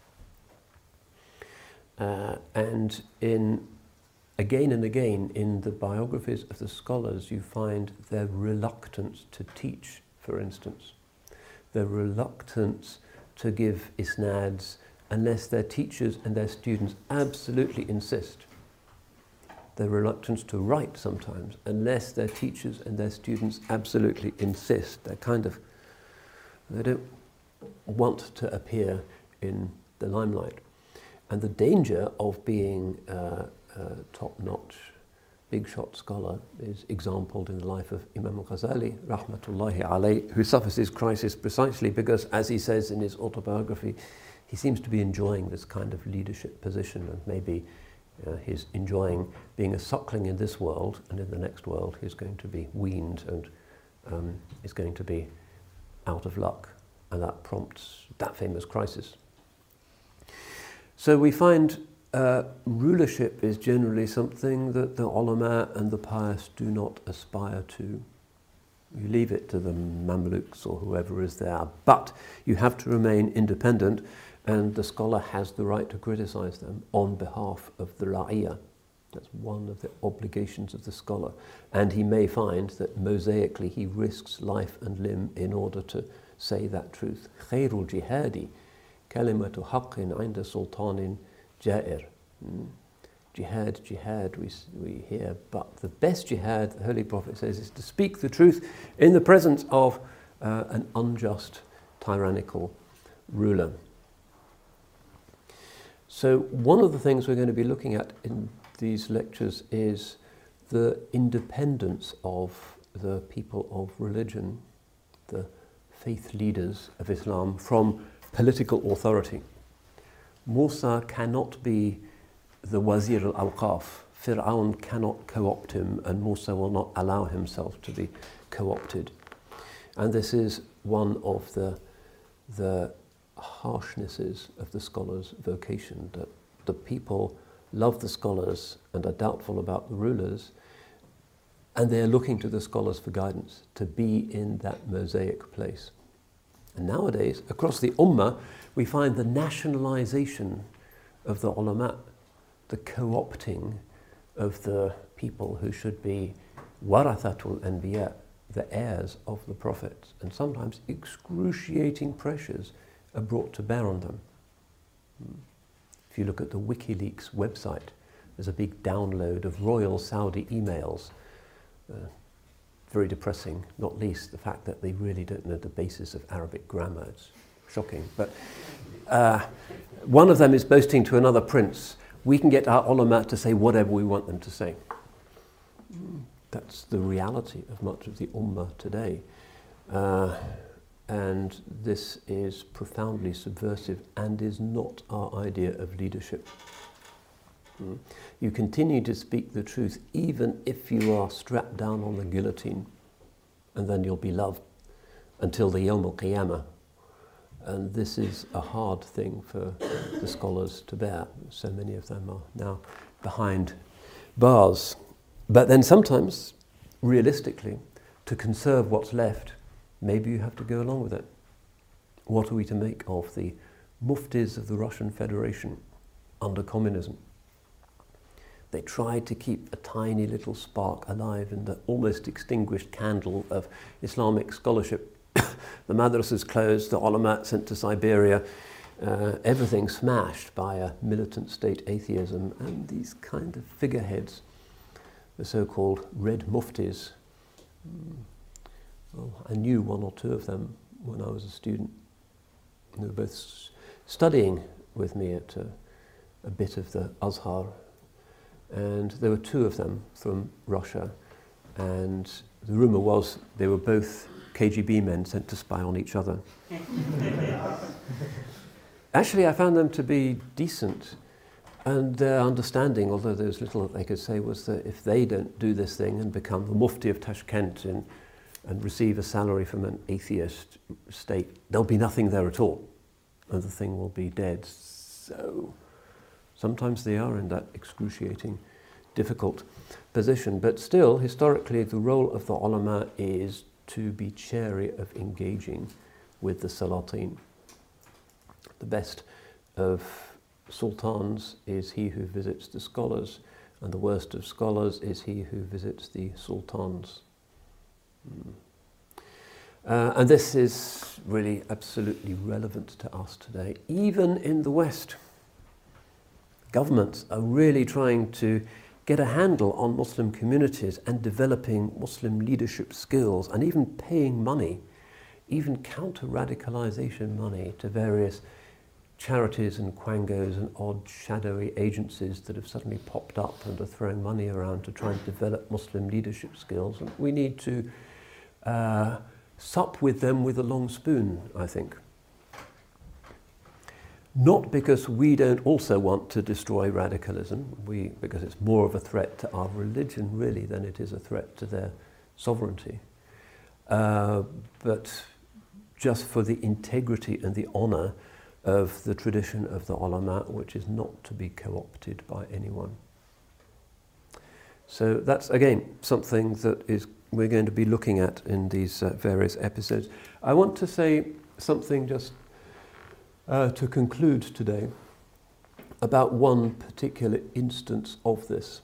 And again and again in the biographies of the scholars, you find their reluctance to teach, for instance. Their reluctance to give isnads unless their teachers and their students absolutely insist. Their reluctance to write sometimes unless their teachers and their students absolutely insist. They don't want to appear in the limelight. And the danger of being a top-notch, big-shot scholar is exampled in the life of Imam Ghazali, rahmatullahi alayh, who suffers this crisis precisely because, as he says in his autobiography, he seems to be enjoying this kind of leadership position, and maybe he's enjoying being a suckling in this world, and in the next world he's going to be weaned and is going to be out of luck, and that prompts that famous crisis. So we find rulership is generally something that the ulama and the pious do not aspire to. You leave it to the Mamluks or whoever is there, but you have to remain independent, and the scholar has the right to criticize them on behalf of the ra'iyah. That's one of the obligations of the scholar. And he may find that mosaically he risks life and limb in order to say that truth. Khairul jihadi kalimatu haqqin inda sultanin ja'ir. Jihad, we hear, but the best jihad, the Holy Prophet says, is to speak the truth in the presence of an unjust tyrannical ruler. So one of the things we're going to be looking at in these lectures is the independence of the people of religion, the faith leaders of Islam, from political authority. Musa cannot be the Wazir al-Awqaf. Fir'aun cannot co-opt him, and Musa will not allow himself to be co-opted. And this is one of the harshnesses of the scholar's vocation, that the people love the scholars and are doubtful about the rulers, and they're looking to the scholars for guidance, to be in that mosaic place. And nowadays, across the Ummah, we find the nationalization of the ulama, the co-opting of the people who should be warathatul anbiya, the heirs of the prophets, and sometimes excruciating pressures are brought to bear on them. If you look at the WikiLeaks website, there's a big download of royal Saudi emails. Very depressing, not least the fact that they really don't know the basis of Arabic grammar. It's shocking. But one of them is boasting to another prince, we can get our ulama to say whatever we want them to say. That's the reality of much of the ummah today. And this is profoundly subversive and is not our idea of leadership. You continue to speak the truth even if you are strapped down on the guillotine, and then you'll be loved until the Yawm al-Qiyamah. And this is a hard thing for the scholars to bear. So many of them are now behind bars. But then sometimes, realistically, to conserve what's left, maybe you have to go along with it. What are we to make of the muftis of the Russian Federation under communism? They tried to keep a tiny little spark alive in the almost extinguished candle of Islamic scholarship. The madrasas closed, the ulama sent to Siberia, everything smashed by a militant state atheism, and these kind of figureheads, the so-called red muftis. Well, I knew one or two of them when I was a student. They were both studying with me at a bit of the Azhar, and there were two of them from Russia, and the rumour was they were both KGB men sent to spy on each other. Actually, I found them to be decent, and their understanding, although there was little that they could say, was that if they don't do this thing and become the mufti of Tashkent and receive a salary from an atheist state, there'll be nothing there at all, and the thing will be dead. So sometimes they are in that excruciating, difficult position. But still, historically, the role of the ulama is to be chary of engaging with the Salatin. The best of sultans is he who visits the scholars, and the worst of scholars is he who visits the sultans. And this is really absolutely relevant to us today. Even in the West, governments are really trying to get a handle on Muslim communities and developing Muslim leadership skills, and even paying money, even counter-radicalization money, to various charities and quangos and odd shadowy agencies that have suddenly popped up and are throwing money around to try and develop Muslim leadership skills. And we need to sup with them with a long spoon, I think. Not because we don't also want to destroy radicalism, because it's more of a threat to our religion, really, than it is a threat to their sovereignty. But just for the integrity and the honour of the tradition of the ulama, which is not to be co-opted by anyone. So that's, again, something that we're going to be looking at in these various episodes. I want to say something just to conclude today about one particular instance of this.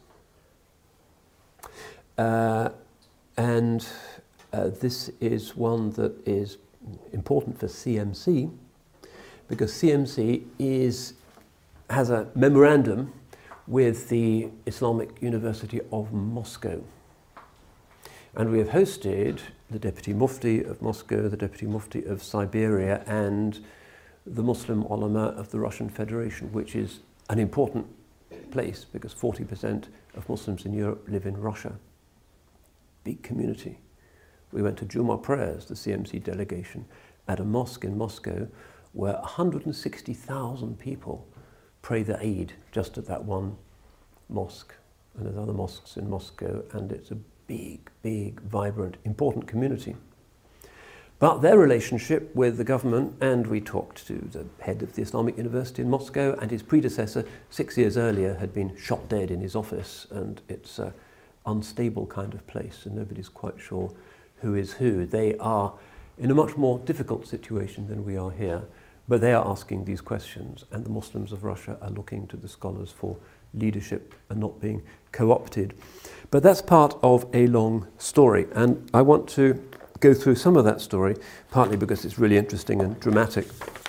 And this is one that is important for CMC, because CMC has a memorandum with the Islamic University of Moscow. And we have hosted the Deputy Mufti of Moscow, the Deputy Mufti of Siberia, and the Muslim ulama of the Russian Federation, which is an important place because 40% of Muslims in Europe live in Russia. Big community. We went to Jumu'ah prayers, the CMC delegation, at a mosque in Moscow where 160,000 people pray the Eid just at that one mosque. And there's other mosques in Moscow, and it's a big, big, vibrant, important community. But their relationship with the government, and we talked to the head of the Islamic University in Moscow, and his predecessor 6 years earlier had been shot dead in his office, and it's an unstable kind of place, and nobody's quite sure who is who. They are in a much more difficult situation than we are here, but they are asking these questions, and the Muslims of Russia are looking to the scholars for leadership and not being co-opted. But that's part of a long story, and I want to go through some of that story, partly because it's really interesting and dramatic.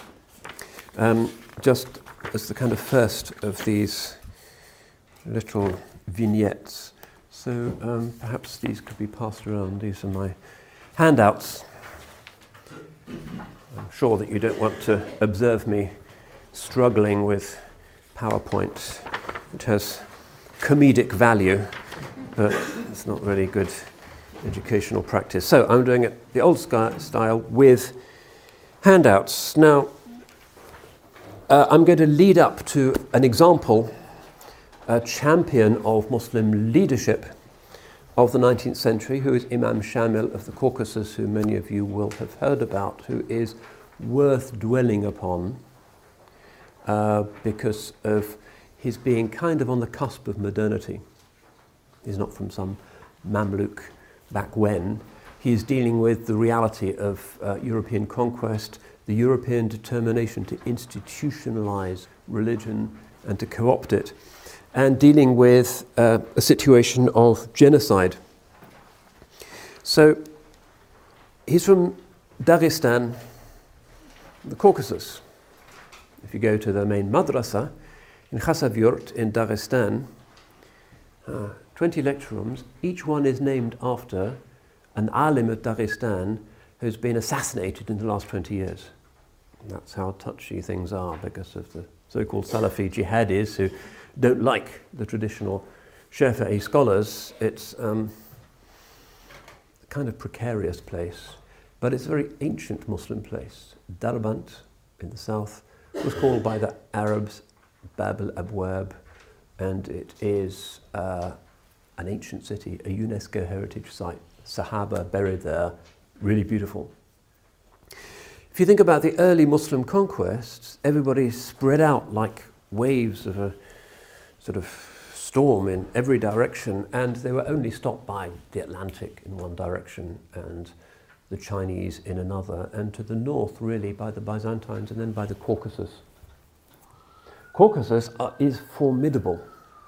Just as the kind of first of these little vignettes. So perhaps these could be passed around. These are my handouts. I'm sure that you don't want to observe me struggling with PowerPoint. It has comedic value, but it's not really good educational practice. So I'm doing it the old style with handouts. Now, I'm going to lead up to an example, a champion of Muslim leadership of the 19th century, who is Imam Shamil of the Caucasus, who many of you will have heard about, who is worth dwelling upon because of his being kind of on the cusp of modernity. He's not from some Mamluk back when. He is dealing with the reality of European conquest, the European determination to institutionalize religion and to co-opt it, and dealing with a situation of genocide. So he's from Dagestan, the Caucasus. If you go to the main madrasa in Khasavyurt in Dagestan, 20 lecture rooms, each one is named after an alim of Dagestan who's been assassinated in the last 20 years. And that's how touchy things are because of the so-called Salafi jihadis who don't like the traditional Shafi'i scholars. It's a kind of precarious place, but it's a very ancient Muslim place. Darbant in the south was called by the Arabs Bab al-Abwab, and it is an ancient city, a UNESCO heritage site. Sahaba buried there, really beautiful. If you think about the early Muslim conquests, everybody spread out like waves of a sort of storm in every direction, and they were only stopped by the Atlantic in one direction and the Chinese in another, and to the north really by the Byzantines and then by the Caucasus. Caucasus is formidable.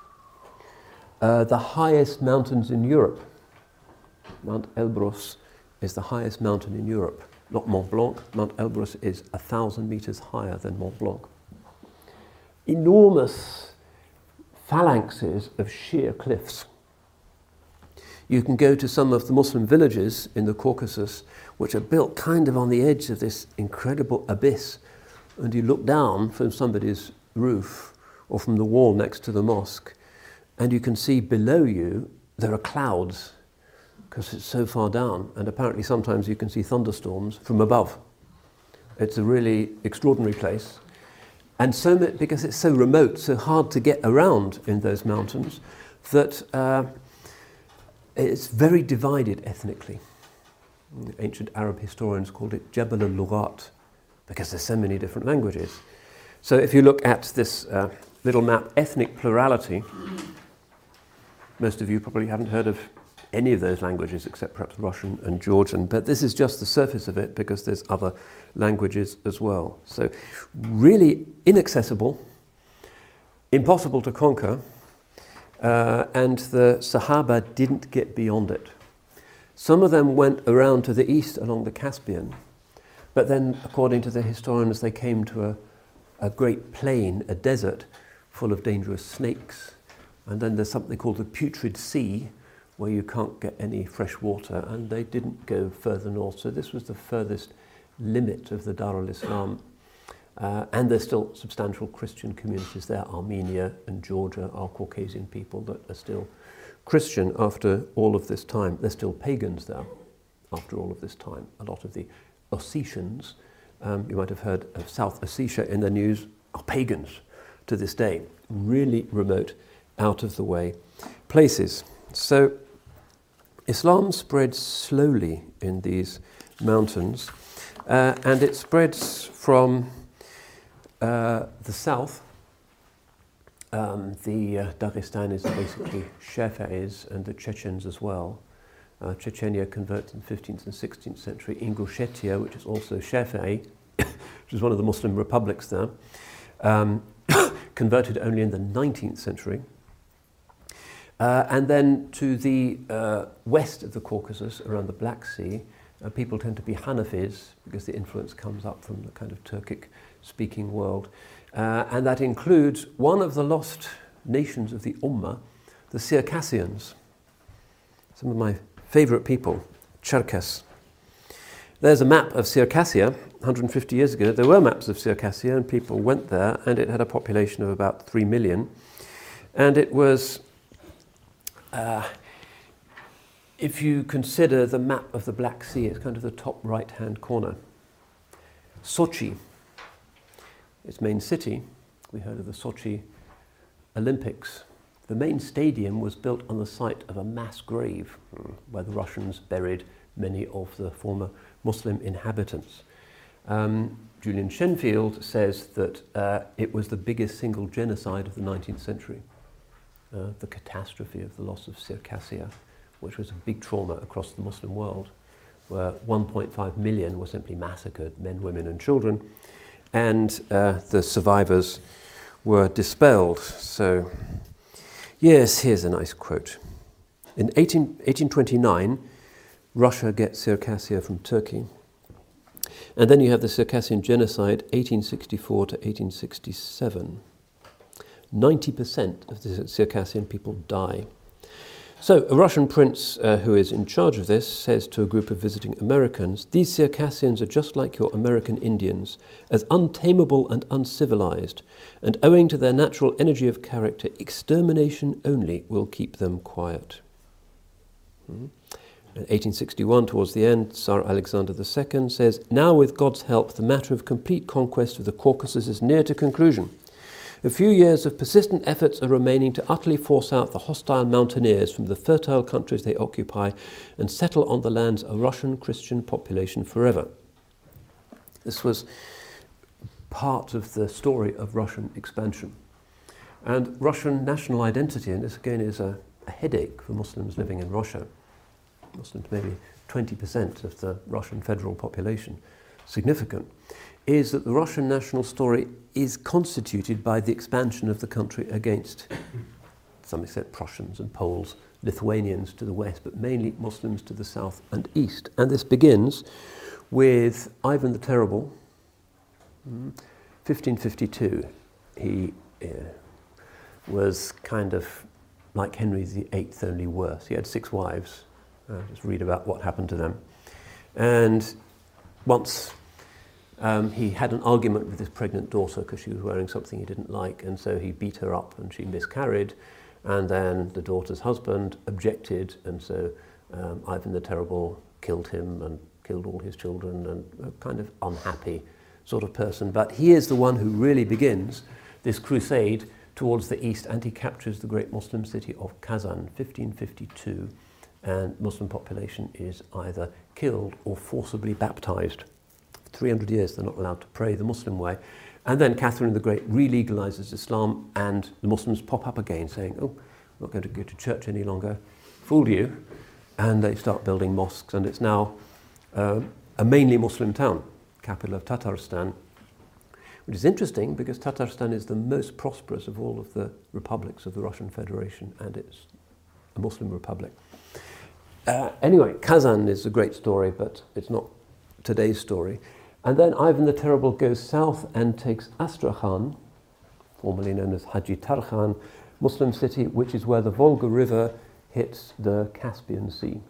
The highest mountains in Europe, Mount Elbrus is the highest mountain in Europe, not Mont Blanc. Mount Elbrus is 1,000 meters higher than Mont Blanc. Enormous phalanxes of sheer cliffs. You can go to some of the Muslim villages in the Caucasus, which are built kind of on the edge of this incredible abyss, and you look down from somebody's roof or from the wall next to the mosque, and you can see below you there are clouds because it's so far down, and apparently sometimes you can see thunderstorms from above. It's a really extraordinary place, and so because it's so remote, so hard to get around in those mountains, that it's very divided ethnically. Ancient Arab historians called it Jabal al-Lughat because there's so many different languages. So if you look at this little map, ethnic plurality, most of you probably haven't heard of any of those languages except perhaps Russian and Georgian, but this is just the surface of it because there's other languages as well. So really inaccessible, impossible to conquer, and the Sahaba didn't get beyond it. Some of them went around to the east along the Caspian, but then according to the historians they came to a great plain, a desert full of dangerous snakes, and then there's something called the Putrid Sea, where you can't get any fresh water, and they didn't go further north. So this was the furthest limit of the Dar al-Islam. And there's still substantial Christian communities there. Armenia and Georgia are Caucasian people that are still Christian after all of this time. They're still pagans there after all of this time. A lot of the Ossetians, you might have heard of South Ossetia in the news, are pagans to this day. Really remote, out of the way places. So Islam spreads slowly in these mountains, and it spreads from the south. The Dagestanis are basically Shafi'is and the Chechens as well. Chechnya converted in the 15th and 16th century. Ingushetia, which is also Shafi'i, which is one of the Muslim republics there, converted only in the 19th century. And then to the west of the Caucasus, around the Black Sea, people tend to be Hanafis because the influence comes up from the kind of Turkic-speaking world. And that includes one of the lost nations of the Ummah, the Circassians. Some of my favourite people, Cherkess. There's a map of Circassia. 150 years ago, there were maps of Circassia, and people went there, and it had a population of about 3 million. And it was... if you consider the map of the Black Sea, it's kind of the top right-hand corner. Sochi, its main city, we heard of the Sochi Olympics. The main stadium was built on the site of a mass grave where the Russians buried many of the former Muslim inhabitants. Julian Shenfield says that it was the biggest single genocide of the 19th century. The catastrophe of the loss of Circassia, which was a big trauma across the Muslim world, where 1.5 million were simply massacred, men, women and children, and the survivors were dispelled. So, yes, here's a nice quote. In 1829, Russia gets Circassia from Turkey. And then you have the Circassian genocide, 1864 to 1867. 90% of the Circassian people die. So a Russian prince who is in charge of this says to a group of visiting Americans, "These Circassians are just like your American Indians, as untamable and uncivilized, and owing to their natural energy of character, extermination only will keep them quiet." In 1861, towards the end, Tsar Alexander II says, "Now with God's help, the matter of complete conquest of the Caucasus is near to conclusion. A few years of persistent efforts are remaining to utterly force out the hostile mountaineers from the fertile countries they occupy and settle on the lands a Russian Christian population forever." This was part of the story of Russian expansion. And Russian national identity, and this again is a headache for Muslims living in Russia. Muslims, maybe 20% of the Russian federal population, significant, is that the Russian national story is constituted by the expansion of the country against, to some extent, Prussians and Poles, Lithuanians to the west, but mainly Muslims to the south and east. And this begins with Ivan the Terrible, 1552. He was kind of like Henry VIII, only worse. He had 6 wives. Just read about what happened to them. And once he had an argument with his pregnant daughter because she was wearing something he didn't like, and so he beat her up and she miscarried, and then the daughter's husband objected, and so Ivan the Terrible killed him and killed all his children, and a kind of unhappy sort of person. But he is the one who really begins this crusade towards the east, and he captures the great Muslim city of Kazan, 1552, and Muslim population is either killed or forcibly baptized. 300 years they're not allowed to pray the Muslim way. And then Catherine the Great re-legalizes Islam, and the Muslims pop up again saying, "Oh, we're not going to go to church any longer. Fooled you." And they start building mosques, and it's now a mainly Muslim town, capital of Tatarstan, which is interesting because Tatarstan is the most prosperous of all of the republics of the Russian Federation, and it's a Muslim republic. Anyway, Kazan is a great story, but it's not today's story. And then Ivan the Terrible goes south and takes Astrakhan, formerly known as Haji Tarkhan, Muslim city, which is where the Volga River hits the Caspian Sea.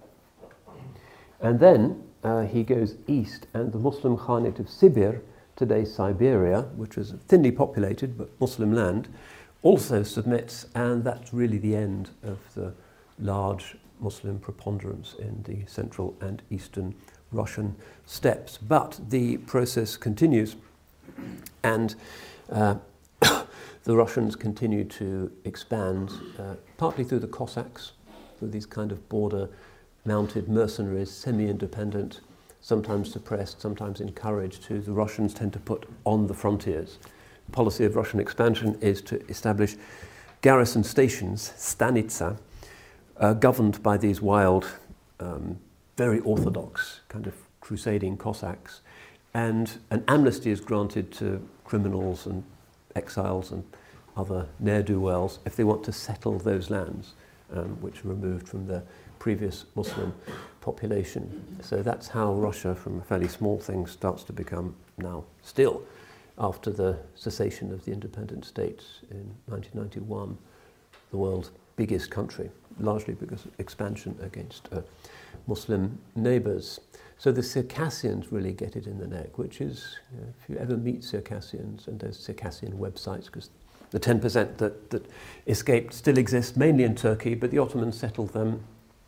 And then he goes east, and the Muslim Khanate of Sibir, today Siberia, which was thinly populated but Muslim land, also submits, and that's really the end of the large Muslim preponderance in the central and eastern Russian steppes. But the process continues, and the Russians continue to expand, partly through the Cossacks, through these kind of border mounted mercenaries, semi-independent, sometimes suppressed, sometimes encouraged, who the Russians tend to put on the frontiers. The policy of Russian expansion is to establish garrison stations, stanitsa, governed by these wild, very orthodox kind of crusading Cossacks, and an amnesty is granted to criminals and exiles and other ne'er-do-wells if they want to settle those lands, which are removed from the previous Muslim population. So that's how Russia, from a fairly small thing, starts to become now, still, after the cessation of the independent states in 1991, the world's biggest country, largely because of expansion against Muslim neighbours. So the Circassians really get it in the neck, which is, if you ever meet Circassians, and there's Circassian websites, because the 10% that escaped still exist, mainly in Turkey, but the Ottomans settled them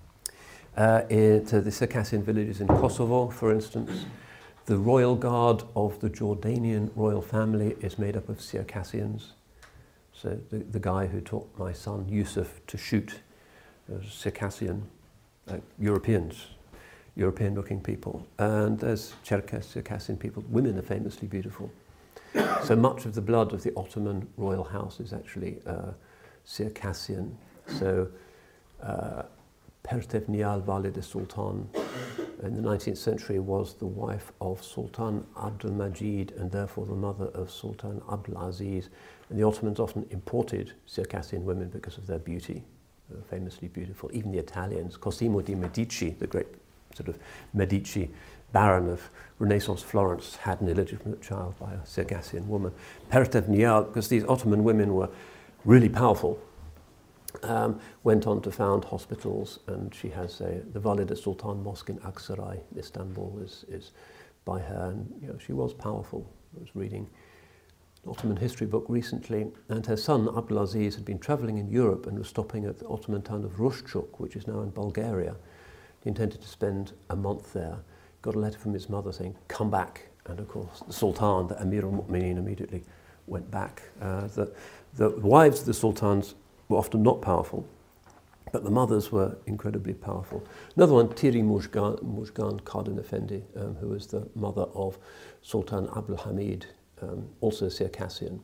into the Circassian villages in Kosovo, for instance. The royal guard of the Jordanian royal family is made up of Circassians. So the guy who taught my son Yusuf to shoot Circassian Europeans, European-looking people. And there's Circassian people. Women are famously beautiful. So much of the blood of the Ottoman royal house is actually Circassian. So Pertevniyal Valide Sultan in the 19th century was the wife of Sultan Abdul-Majid and therefore the mother of Sultan Abdul-Aziz. And the Ottomans often imported Circassian women because of their beauty, famously beautiful. Even the Italians, Cosimo di Medici, the great sort of Medici baron of Renaissance Florence, had an illegitimate child by a Circassian woman. Pertevniyal, because these Ottoman women were really powerful, went on to found hospitals, and she has the Valide Sultan Mosque in Aksaray, Istanbul, is by her, and she was powerful. I was reading an Ottoman history book recently, and her son Abdulaziz had been travelling in Europe and was stopping at the Ottoman town of Rushchuk, which is now in Bulgaria. He intended to spend a month there. Got a letter from his mother saying, "Come back." And of course, the Sultan, the Amir al-Mu'mineen, immediately went back. The wives of the sultans were often not powerful, but the mothers were incredibly powerful. Another one, Tiri Mujgan Kadın Efendi, who was the mother of Sultan Abdul Hamid, also Circassian.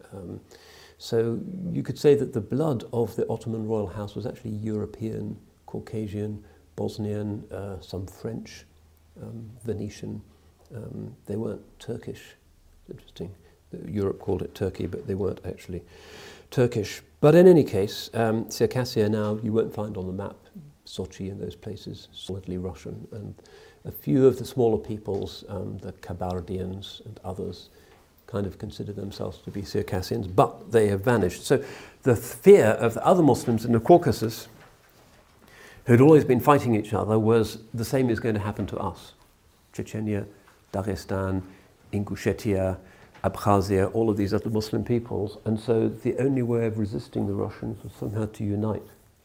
So you could say that the blood of the Ottoman royal house was actually European, Caucasian, Bosnian, some French, Venetian. They weren't Turkish. Interesting. Europe called it Turkey, but they weren't actually Turkish. But in any case, Circassia now you won't find on the map. Sochi and those places, solidly Russian. And a few of the smaller peoples, the Kabardians and others, kind of consider themselves to be Circassians, but they have vanished. So the fear of the other Muslims in the Caucasus, who'd always been fighting each other, was the same is going to happen to us. Chechnya, Dagestan, Ingushetia, Abkhazia, all of these other Muslim peoples. And so the only way of resisting the Russians was somehow to unite.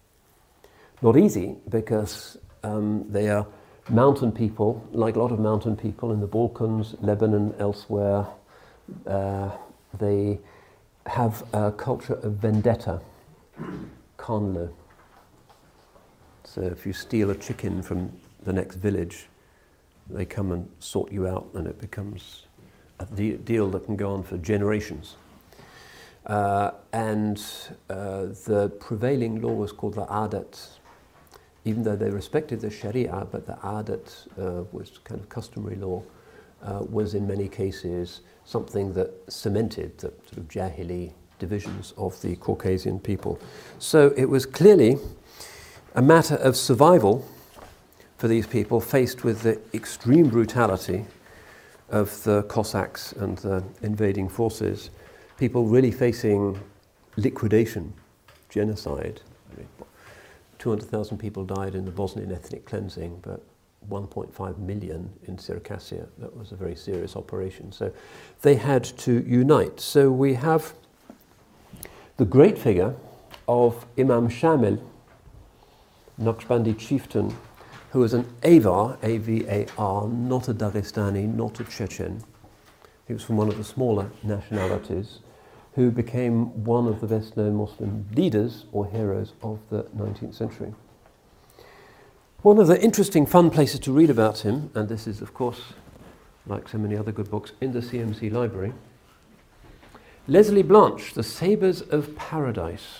Not easy, because they are mountain people, like a lot of mountain people in the Balkans, Lebanon, elsewhere. They have a culture of vendetta, kanlı. So if you steal a chicken from the next village, they come and sort you out, and it becomes a deal that can go on for generations. And the prevailing law was called the adat. Even though they respected the sharia, but the adat was kind of customary law, was in many cases something that cemented the sort of Jahili divisions of the Caucasian people. So it was clearly a matter of survival for these people faced with the extreme brutality of the Cossacks and the invading forces, people really facing liquidation, genocide. 200,000 people died in the Bosnian ethnic cleansing, but 1.5 million in Circassia. That was a very serious operation. So they had to unite. So we have the great figure of Imam Shamil, Naqshbandi chieftain, who was an Avar, A-V-A-R, not a Dagestani, not a Chechen. He was from one of the smaller nationalities, who became one of the best-known Muslim leaders or heroes of the 19th century. One of the interesting, fun places to read about him, and this is, of course, like so many other good books, in the CMC library, Leslie Blanch, The Sabres of Paradise.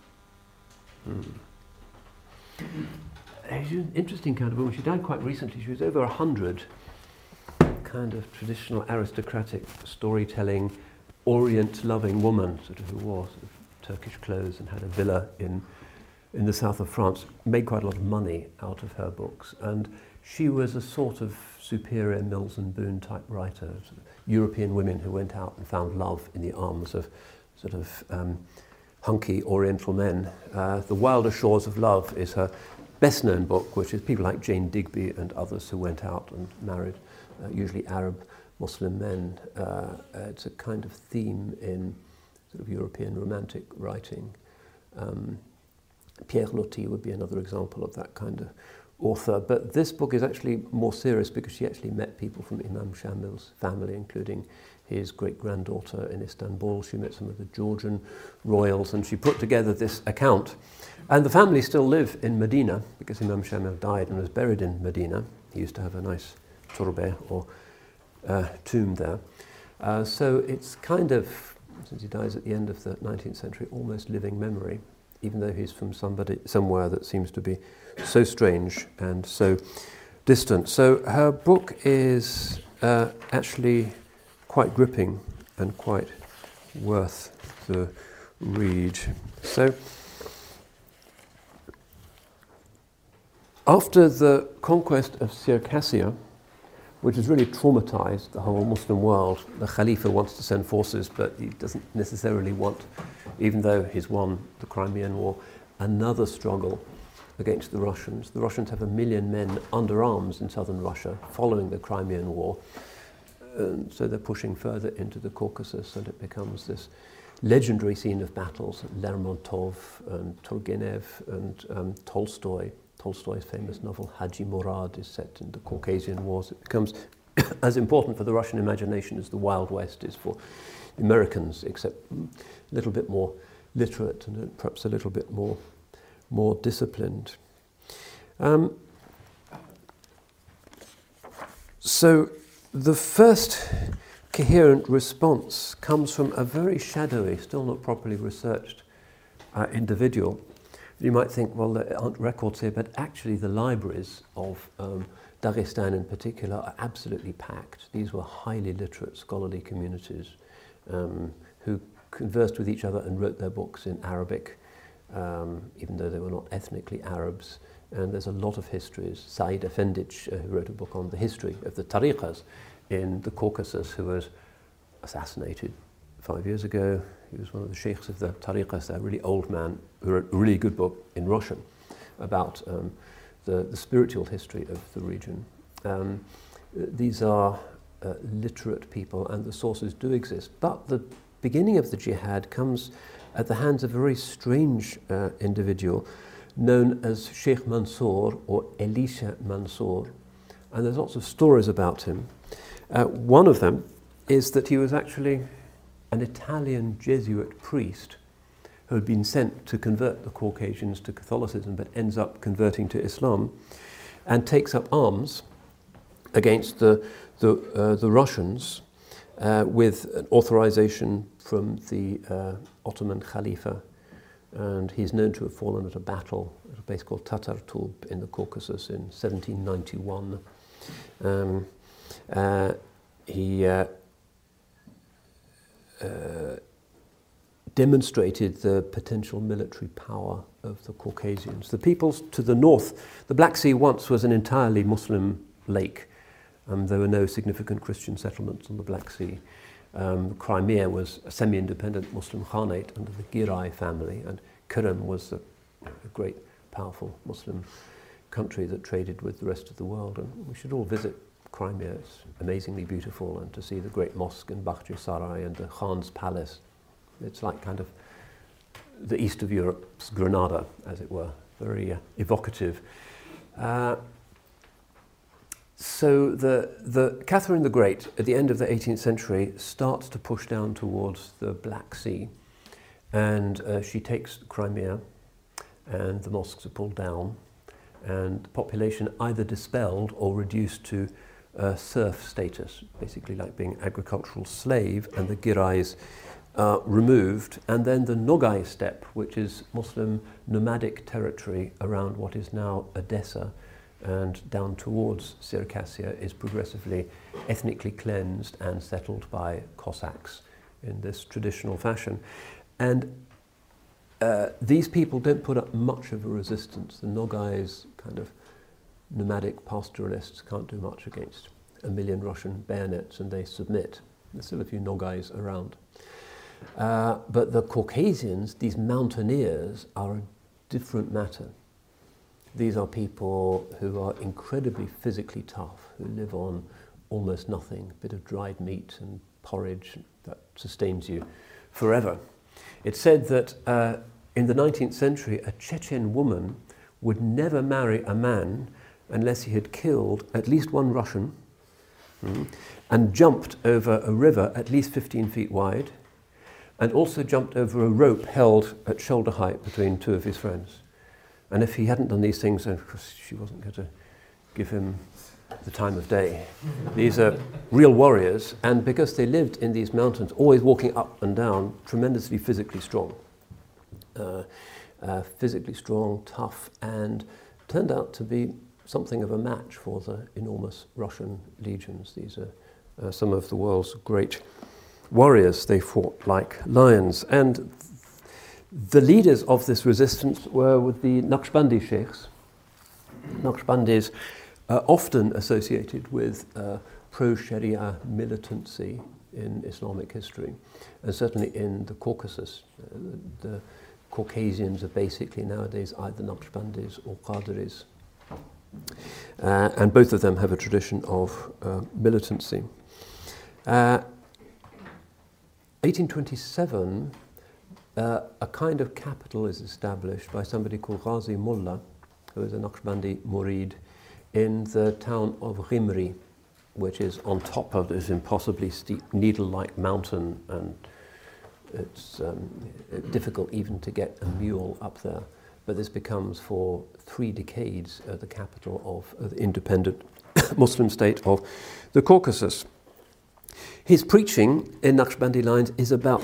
She's an interesting kind of woman. She died quite recently. She was over 100, kind of traditional aristocratic storytelling, Orient-loving woman, sort of, who wore sort of Turkish clothes and had a villa in the south of France. Made quite a lot of money out of her books, and she was a sort of superior Mills and Boon type writer, sort of European women who went out and found love in the arms of sort of hunky Oriental men. The Wilder Shores of Love is her best-known book, which is people like Jane Digby and others who went out and married, usually Arab Muslim men. It's a kind of theme in sort of European romantic writing. Pierre Loti would be another example of that kind of author. But this book is actually more serious because she actually met people from Imam Shamil's family, including his great-granddaughter in Istanbul. She met some of the Georgian royals, and she put together this account. And the family still live in Medina because Imam Shamil died and was buried in Medina. He used to have a nice turbe or tomb there. So it's kind of, since he dies at the end of the 19th century, almost living memory, even though he's from somewhere that seems to be so strange and so distant. So her book is actually quite gripping and quite worth the read. So after the conquest of Circassia, which has really traumatized the whole Muslim world, the Khalifa wants to send forces, but he doesn't necessarily want, even though he's won the Crimean War, another struggle against the Russians. The Russians have 1 million men under arms in southern Russia following the Crimean War. So they're pushing further into the Caucasus, and it becomes this legendary scene of battles. Lermontov and Turgenev and Tolstoy. Tolstoy's famous novel Haji Murad is set in the Caucasian Wars. It becomes as important for the Russian imagination as the Wild West is for the Americans, except a little bit more literate and perhaps a little bit more disciplined. So the first coherent response comes from a very shadowy, still not properly researched individual. You might think, well, there aren't records here, but actually the libraries of Dagestan in particular are absolutely packed. These were highly literate, scholarly communities who conversed with each other and wrote their books in Arabic, even though they were not ethnically Arabs. And there's a lot of histories. Said Efendic, who wrote a book on the history of the tariqas in the Caucasus, who was assassinated 5 years ago. He was one of the sheikhs of the tariqas, a really old man who wrote a really good book in Russian about the spiritual history of the region. These are literate people, and the sources do exist. But the beginning of the jihad comes at the hands of a very strange individual known as Sheikh Mansour or Elisha Mansour. And there's lots of stories about him. One of them is that he was actually an Italian Jesuit priest who had been sent to convert the Caucasians to Catholicism, but ends up converting to Islam and takes up arms against the Russians with an authorization from the Ottoman Khalifa. And he's known to have fallen at a battle at a place called Tatartub in the Caucasus in 1791. He demonstrated the potential military power of the Caucasians. The peoples to the north, the Black Sea once was an entirely Muslim lake. There were no significant Christian settlements on the Black Sea. Crimea was a semi-independent Muslim Khanate under the Giray family, and Qrim was a great powerful Muslim country that traded with the rest of the world. And we should all visit Crimea. It's amazingly beautiful, and to see the great mosque in Bakhchi and the Khan's palace. It's like kind of the east of Europe's Granada, as it were, very evocative. So the Catherine the Great, at the end of the 18th century, starts to push down towards the Black Sea, and she takes Crimea, and the mosques are pulled down, and the population either dispelled or reduced to serf status, basically like being agricultural slave, and the girais removed, and then the Nogai steppe, which is Muslim nomadic territory around what is now Odessa and down towards Circassia, is progressively ethnically cleansed and settled by Cossacks in this traditional fashion. And these people don't put up much of a resistance. The Nogais, kind of nomadic pastoralists, can't do much against 1 million Russian bayonets, and they submit. There's still a few Nogais around. But the Caucasians, these mountaineers, are a different matter. These are people who are incredibly physically tough, who live on almost nothing, a bit of dried meat and porridge that sustains you forever. It's said that in the 19th century, a Chechen woman would never marry a man unless he had killed at least one Russian and jumped over a river at least 15 feet wide, and also jumped over a rope held at shoulder height between two of his friends. And if he hadn't done these things, then of course she wasn't going to give him the time of day. These are real warriors, and because they lived in these mountains, always walking up and down, tremendously physically strong. Physically strong, tough, and turned out to be something of a match for the enormous Russian legions. These are some of the world's great warriors. They fought like lions. And the leaders of this resistance were with the Naqshbandi sheikhs. Naqshbandis are often associated with pro-Sharia militancy in Islamic history, and certainly in the Caucasus. The Caucasians are basically nowadays either Naqshbandis or Qadiris. And both of them have a tradition of militancy. 1827, a kind of capital is established by somebody called Ghazi Mullah, who is a Naqshbandi murid, in the town of Ghimri, which is on top of this impossibly steep needle-like mountain, and it's difficult even to get a mule up there. But this becomes for 3 decades the capital of the independent Muslim state of the Caucasus. His preaching in Naqshbandi lines is about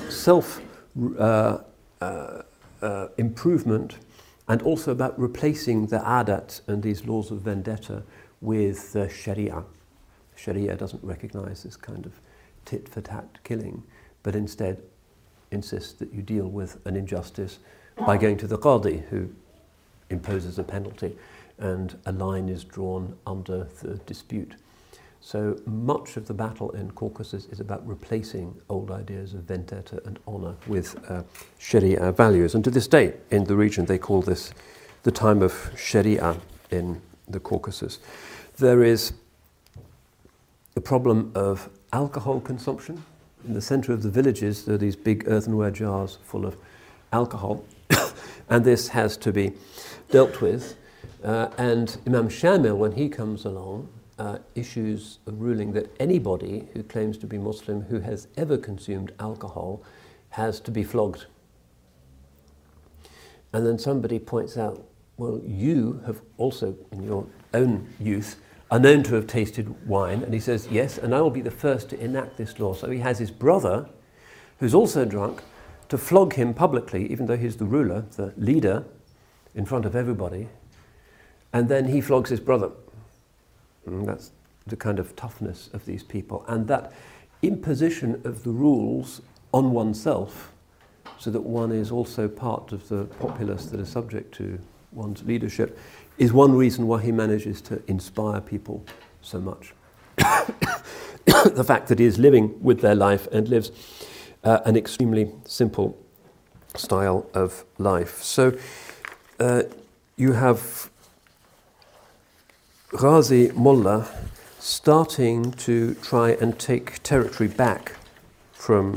improvement, and also about replacing the adat and these laws of vendetta with Sharia. Sharia doesn't recognize this kind of tit-for-tat killing, but instead insists that you deal with an injustice by going to the Qadi, who imposes a penalty, and a line is drawn under the dispute. So much of the battle in Caucasus is about replacing old ideas of vendetta and honor with Sharia values. And to this day, in the region, they call this the time of Sharia in the Caucasus. There is the problem of alcohol consumption. In the center of the villages, there are these big earthenware jars full of alcohol, and this has to be dealt with. And Imam Shamil, when he comes along, issues a ruling that anybody who claims to be Muslim who has ever consumed alcohol has to be flogged. And then somebody points out, well, you have also, in your own youth, are known to have tasted wine. And he says, yes, and I will be the first to enact this law. So he has his brother, who's also drunk, to flog him publicly, even though he's the ruler, the leader, in front of everybody. And then he flogs his brother. And that's the kind of toughness of these people. And that imposition of the rules on oneself, so that one is also part of the populace that is subject to one's leadership, is one reason why he manages to inspire people so much. The fact that he is living with their life and lives an extremely simple style of life. So you have Ghazi Mullah starting to try and take territory back from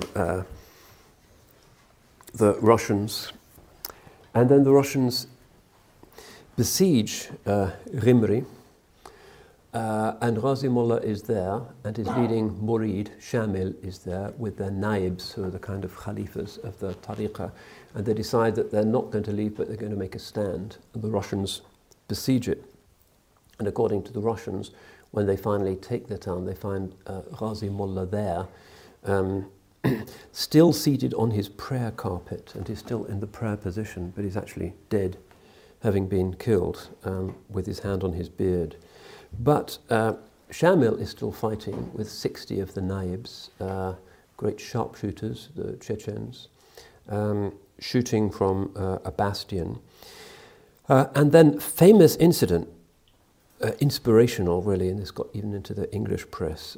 the Russians. And then the Russians besiege Ghimri, and Ghazi Mullah is there, and his leading murid, Shamil, is there with their naibs, who are the kind of khalifas of the tariqah, and they decide that they're not going to leave, but they're going to make a stand, and the Russians besiege it. And according to the Russians, when they finally take the town, they find Ghazi Mullah there, still seated on his prayer carpet, and he's still in the prayer position, but he's actually dead, having been killed with his hand on his beard. But Shamil is still fighting with 60 of the naibs, great sharpshooters, the Chechens, shooting from a bastion. And then famous incident, inspirational really, and this got even into the English press,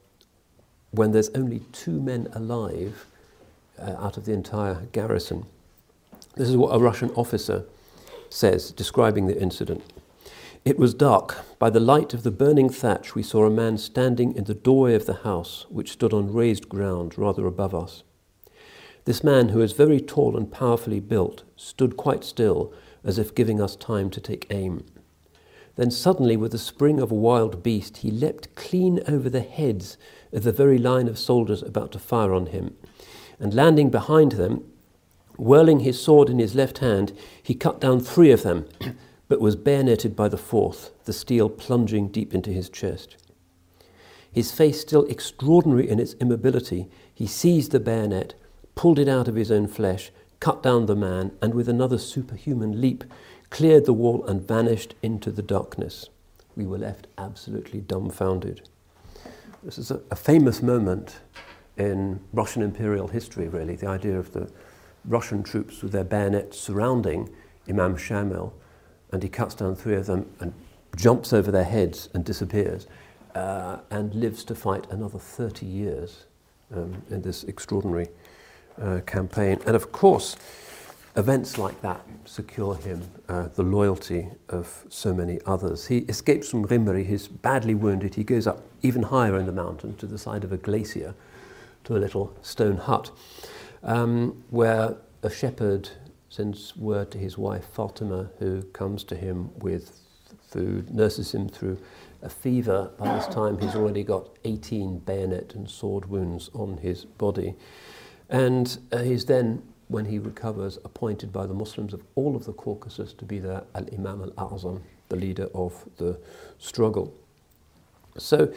when there's only 2 men alive out of the entire garrison. This is what a Russian officer says, describing the incident. "It was dark. By the light of the burning thatch, we saw a man standing in the doorway of the house, which stood on raised ground rather above us. This man, who is very tall and powerfully built, stood quite still, as if giving us time to take aim. Then suddenly, with the spring of a wild beast, he leapt clean over the heads of the very line of soldiers about to fire on him, and landing behind them, whirling his sword in his left hand, he cut down 3 of them, but was bayoneted by the 4th, the steel plunging deep into his chest. His face still extraordinary in its immobility, he seized the bayonet, pulled it out of his own flesh, cut down the man, and with another superhuman leap, cleared the wall and vanished into the darkness. We were left absolutely dumbfounded." This is a famous moment in Russian imperial history, really, the idea of the Russian troops with their bayonets surrounding Imam Shamil, and he cuts down 3 of them and jumps over their heads and disappears, and lives to fight another 30 years in this extraordinary campaign. And of course, events like that secure him the loyalty of so many others. He escapes from Ghimri, he's badly wounded, he goes up even higher in the mountain to the side of a glacier to a little stone hut, where a shepherd sends word to his wife Fatima, who comes to him with food, nurses him through a fever. By this time he's already got 18 bayonet and sword wounds on his body. And he's then, when he recovers, appointed by the Muslims of all of the Caucasus to be the Al-Imam al-A'zam, the leader of the struggle. So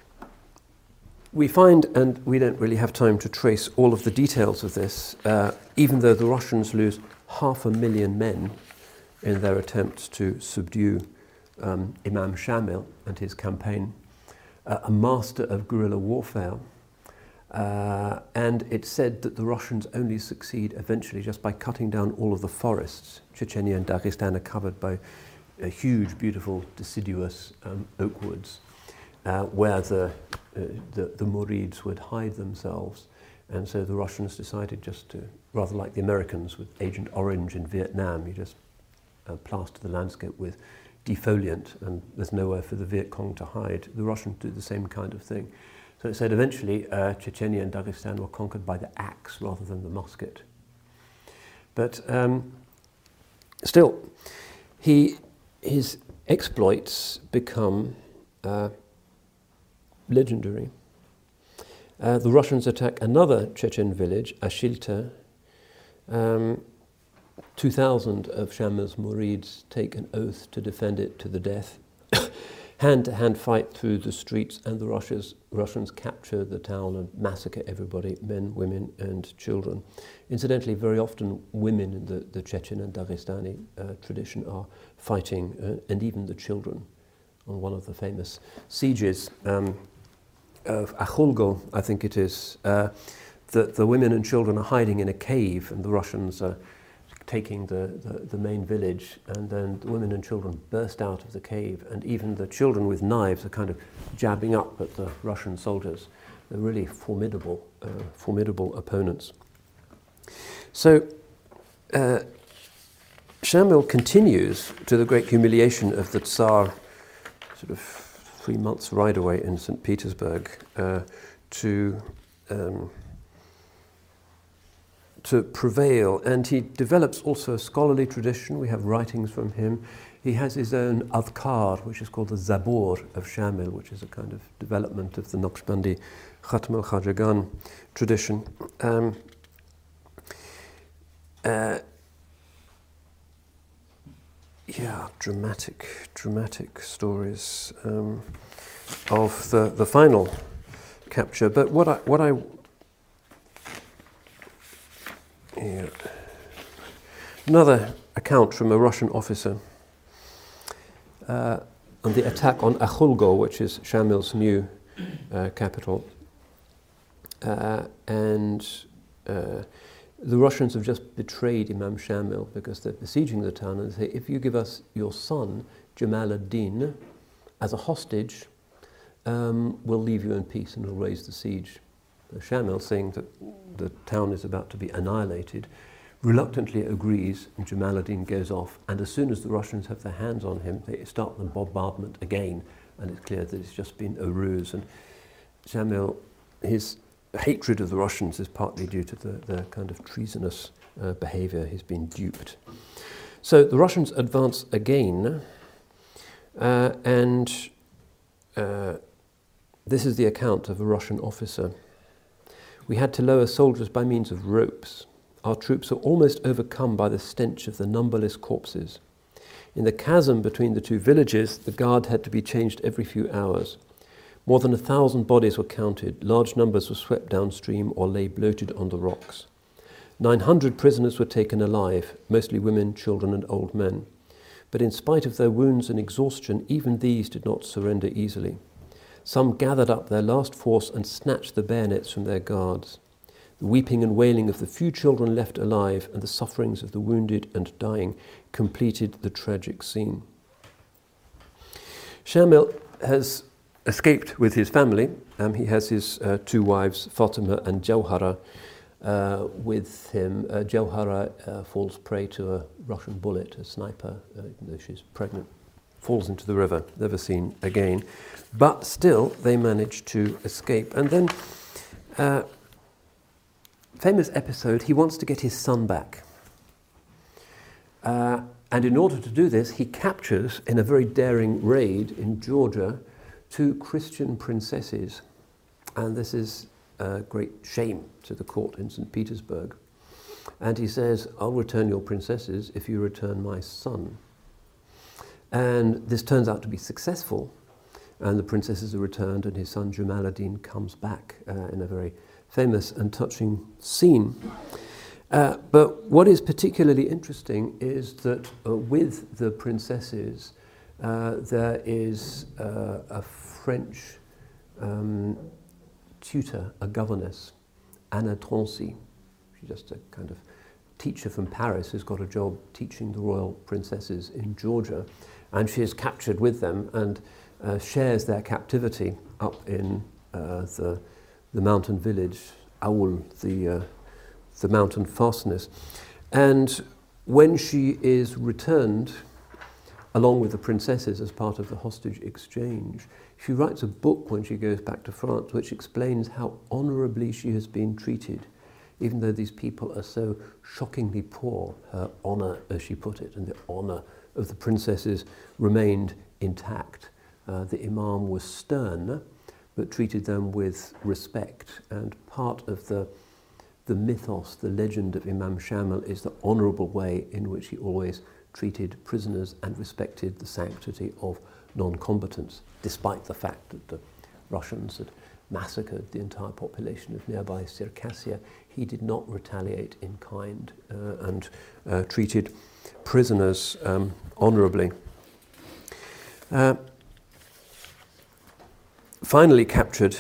we find, and we don't really have time to trace all of the details of this, even though the Russians lose 500,000 men in their attempts to subdue Imam Shamil and his campaign, a master of guerrilla warfare. And it's said that the Russians only succeed eventually just by cutting down all of the forests. Chechnya and Dagestan are covered by huge, beautiful, deciduous oak woods, where the Murids would hide themselves. And so the Russians decided just to, rather like the Americans with Agent Orange in Vietnam, you just plaster the landscape with defoliant and there's nowhere for the Viet Cong to hide. The Russians do the same kind of thing. So it said eventually Chechnya and Dagestan were conquered by the axe rather than the musket. But still, his exploits become legendary. The Russians attack another Chechen village, Ashilta. 2,000 of Shamil's Murids take an oath to defend it to the death. Hand-to-hand fight through the streets, and the Russians capture the town and massacre everybody, men, women, and children. Incidentally, very often women in the Chechen and Dagestani tradition are fighting, and even the children. On one of the famous sieges of Akhulgo, I think it is, the women and children are hiding in a cave, and the Russians are taking the main village, and then the women and children burst out of the cave, and even the children with knives are kind of jabbing up at the Russian soldiers. They're really formidable opponents. So Shamil continues, to the great humiliation of the Tsar, sort of 3 months ride away in St. Petersburg, to prevail. And he develops also a scholarly tradition. We have writings from him. He has his own adhkar, which is called the Zabur of Shamil, which is a kind of development of the Naqshbandi Khatm al-Khajagan tradition. Dramatic stories of the final capture. But another account from a Russian officer on the attack on Akhulgo, which is Shamil's new capital, and the Russians have just betrayed Imam Shamil because they're besieging the town, and they say, if you give us your son, Jamal ad-Din, as a hostage, we'll leave you in peace and we'll raise the siege. Shamil, saying that the town is about to be annihilated, reluctantly agrees, and Jamal ad-Din goes off, and as soon as the Russians have their hands on him, they start the bombardment again, and it's clear that it's just been a ruse. And Shamil, his hatred of the Russians is partly due to the kind of treasonous behavior. He's been duped. So the Russians advance again, and this is the account of a Russian officer. We had to lower soldiers by means of ropes. Our troops were almost overcome by the stench of the numberless corpses. In the chasm between the two villages, the guard had to be changed every few hours. More than 1,000 bodies were counted. Large numbers were swept downstream or lay bloated on the rocks. 900 prisoners were taken alive, mostly women, children, and old men. But in spite of their wounds and exhaustion, even these did not surrender easily. Some gathered up their last force and snatched the bayonets from their guards. The weeping and wailing of the few children left alive and the sufferings of the wounded and dying completed the tragic scene. Shamil has escaped with his family. He has his 2 wives, Fatima and Jawhara, with him. Jawhara falls prey to a Russian bullet, a sniper, even though she's pregnant, falls into the river, never seen again. But still, they manage to escape. And then, famous episode, he wants to get his son back. And in order to do this, he captures, in a very daring raid in Georgia, 2 Christian princesses, and this is a great shame to the court in St. Petersburg. And he says, I'll return your princesses if you return my son. And this turns out to be successful, and the princesses are returned, and his son Jamal ad-Din comes back in a very famous and touching scene. But what is particularly interesting is that with the princesses, there is a French tutor, a governess, Anna Trancy. She's just a kind of teacher from Paris who's got a job teaching the royal princesses in Georgia. And she is captured with them and shares their captivity up in the mountain village, Aul, the mountain fastness. And when she is returned, along with the princesses as part of the hostage exchange, she writes a book when she goes back to France which explains how honourably she has been treated. Even though these people are so shockingly poor, her honour, as she put it, and the honour of the princesses remained intact. The Imam was stern, but treated them with respect. And part of the mythos, the legend of Imam Shamil is the honourable way in which he always treated prisoners and respected the sanctity of non-combatants, despite the fact that the Russians had massacred the entire population of nearby Circassia. He did not retaliate in kind and treated prisoners honourably. Finally captured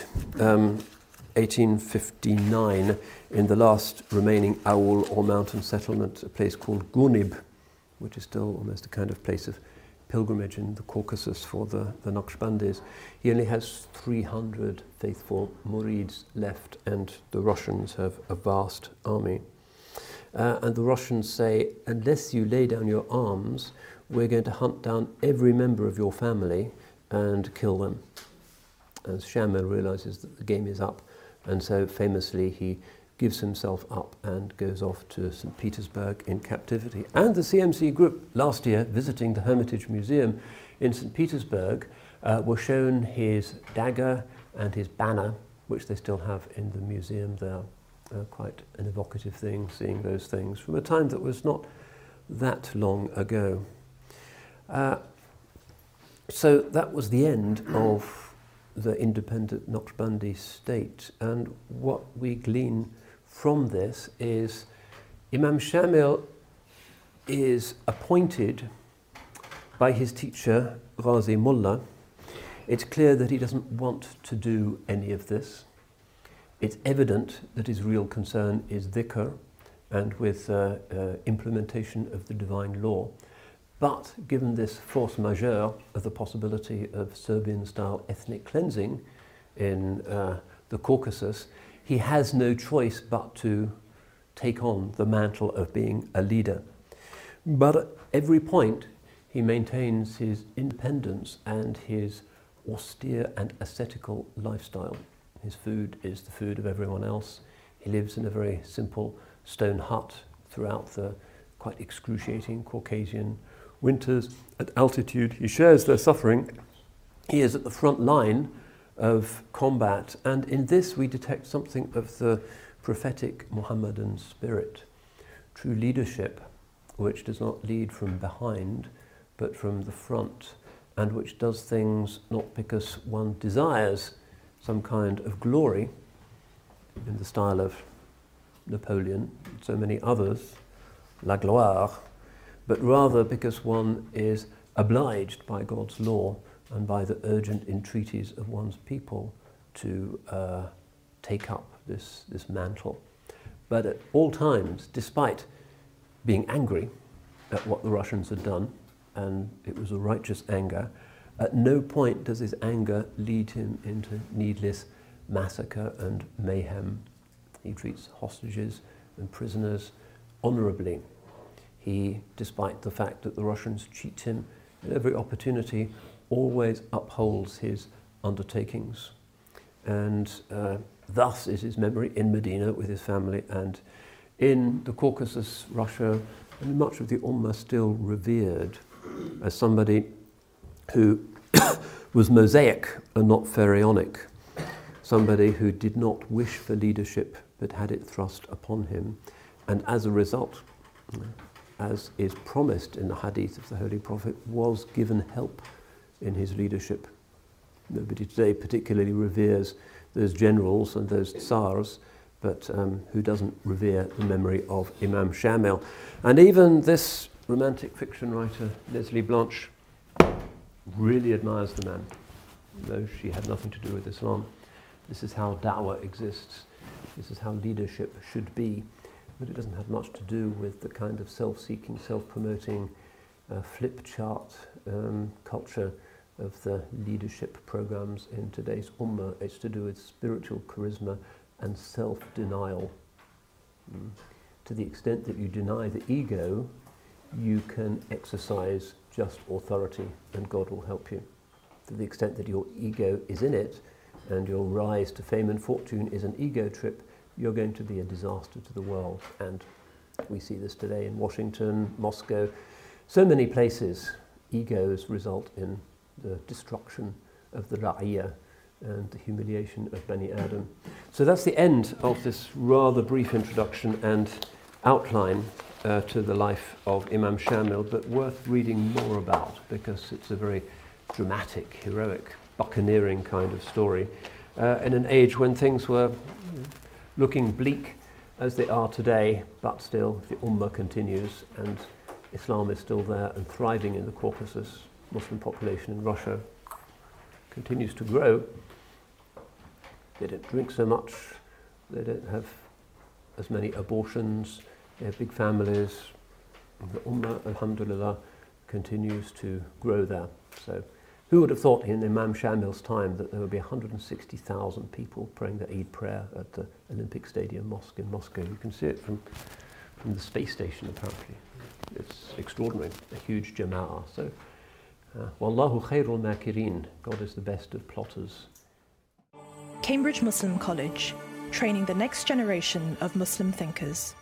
1859 in the last remaining Aul or mountain settlement, a place called Gunib, which is still almost a kind of place of pilgrimage in the Caucasus for the Naqshbandis. He only has 300 faithful murids left, and the Russians have a vast army. and the Russians say, unless you lay down your arms, we're going to hunt down every member of your family and kill them. And Shamil realizes that the game is up, and so famously he gives himself up and goes off to St. Petersburg in captivity. And the CMC group last year, visiting the Hermitage Museum in St. Petersburg, were shown his dagger and his banner, which they still have in the museum there. Quite an evocative thing, seeing those things from a time that was not that long ago. So that was the end of the independent Naqshbandi state. And what we glean from this is Imam Shamil is appointed by his teacher, Ghazi Mullah. It's clear that he doesn't want to do any of this. It's evident that his real concern is dhikr and with implementation of the divine law. But given this force majeure of the possibility of Serbian-style ethnic cleansing in the Caucasus, he has no choice but to take on the mantle of being a leader. But at every point, he maintains his independence and his austere and ascetical lifestyle. His food is the food of everyone else. He lives in a very simple stone hut throughout the quite excruciating Caucasian winters. At altitude, he shares their suffering. He is at the front line of combat, and in this we detect something of the prophetic Muhammadan spirit. True leadership, which does not lead from behind, but from the front, and which does things not because one desires some kind of glory in the style of Napoleon, and so many others, la gloire, but rather because one is obliged by God's law and by the urgent entreaties of one's people to take up this mantle. But at all times, despite being angry at what the Russians had done, and it was a righteous anger, at no point does his anger lead him into needless massacre and mayhem. He treats hostages and prisoners honorably. He, despite the fact that the Russians cheat him at every opportunity, always upholds his undertakings. And thus is his memory in Medina with his family, and in the Caucasus, Russia, and much of the Ummah still revered as somebody who was Mosaic and not Pharaonic, somebody who did not wish for leadership but had it thrust upon him, and as a result, as is promised in the hadith of the Holy Prophet, was given help in his leadership. Nobody today particularly reveres those generals and those tsars, but who doesn't revere the memory of Imam Shamil? And even this romantic fiction writer, Leslie Blanche, really admires the man, though she had nothing to do with Islam. This is how da'wah exists. This is how leadership should be. But it doesn't have much to do with the kind of self-seeking, self-promoting, flip chart culture of the leadership programs in today's ummah. It's to do with spiritual charisma and self-denial. To the extent that you deny the ego, you can exercise just authority and God will help you. To the extent that your ego is in it and your rise to fame and fortune is an ego trip, you're going to be a disaster to the world. And we see this today in Washington, Moscow, so many places. Egos result in the destruction of the ra'iyah and the humiliation of Bani Adam. So that's the end of this rather brief introduction and outline to the life of Imam Shamil, but worth reading more about because it's a very dramatic, heroic, buccaneering kind of story in an age when things were looking bleak as they are today, but still the Ummah continues and Islam is still there and thriving in the Caucasus. Muslim population in Russia continues to grow. They don't drink so much, they don't have as many abortions, they have big families. The Ummah, alhamdulillah, continues to grow there. So who would have thought in Imam Shamil's time that there would be 160,000 people praying the Eid prayer at the Olympic Stadium Mosque in Moscow? You can see it from from the space station, apparently. It's extraordinary, a huge jama'ah. So, Wallahu khairul makirin, God is the best of plotters. Cambridge Muslim College, training the next generation of Muslim thinkers.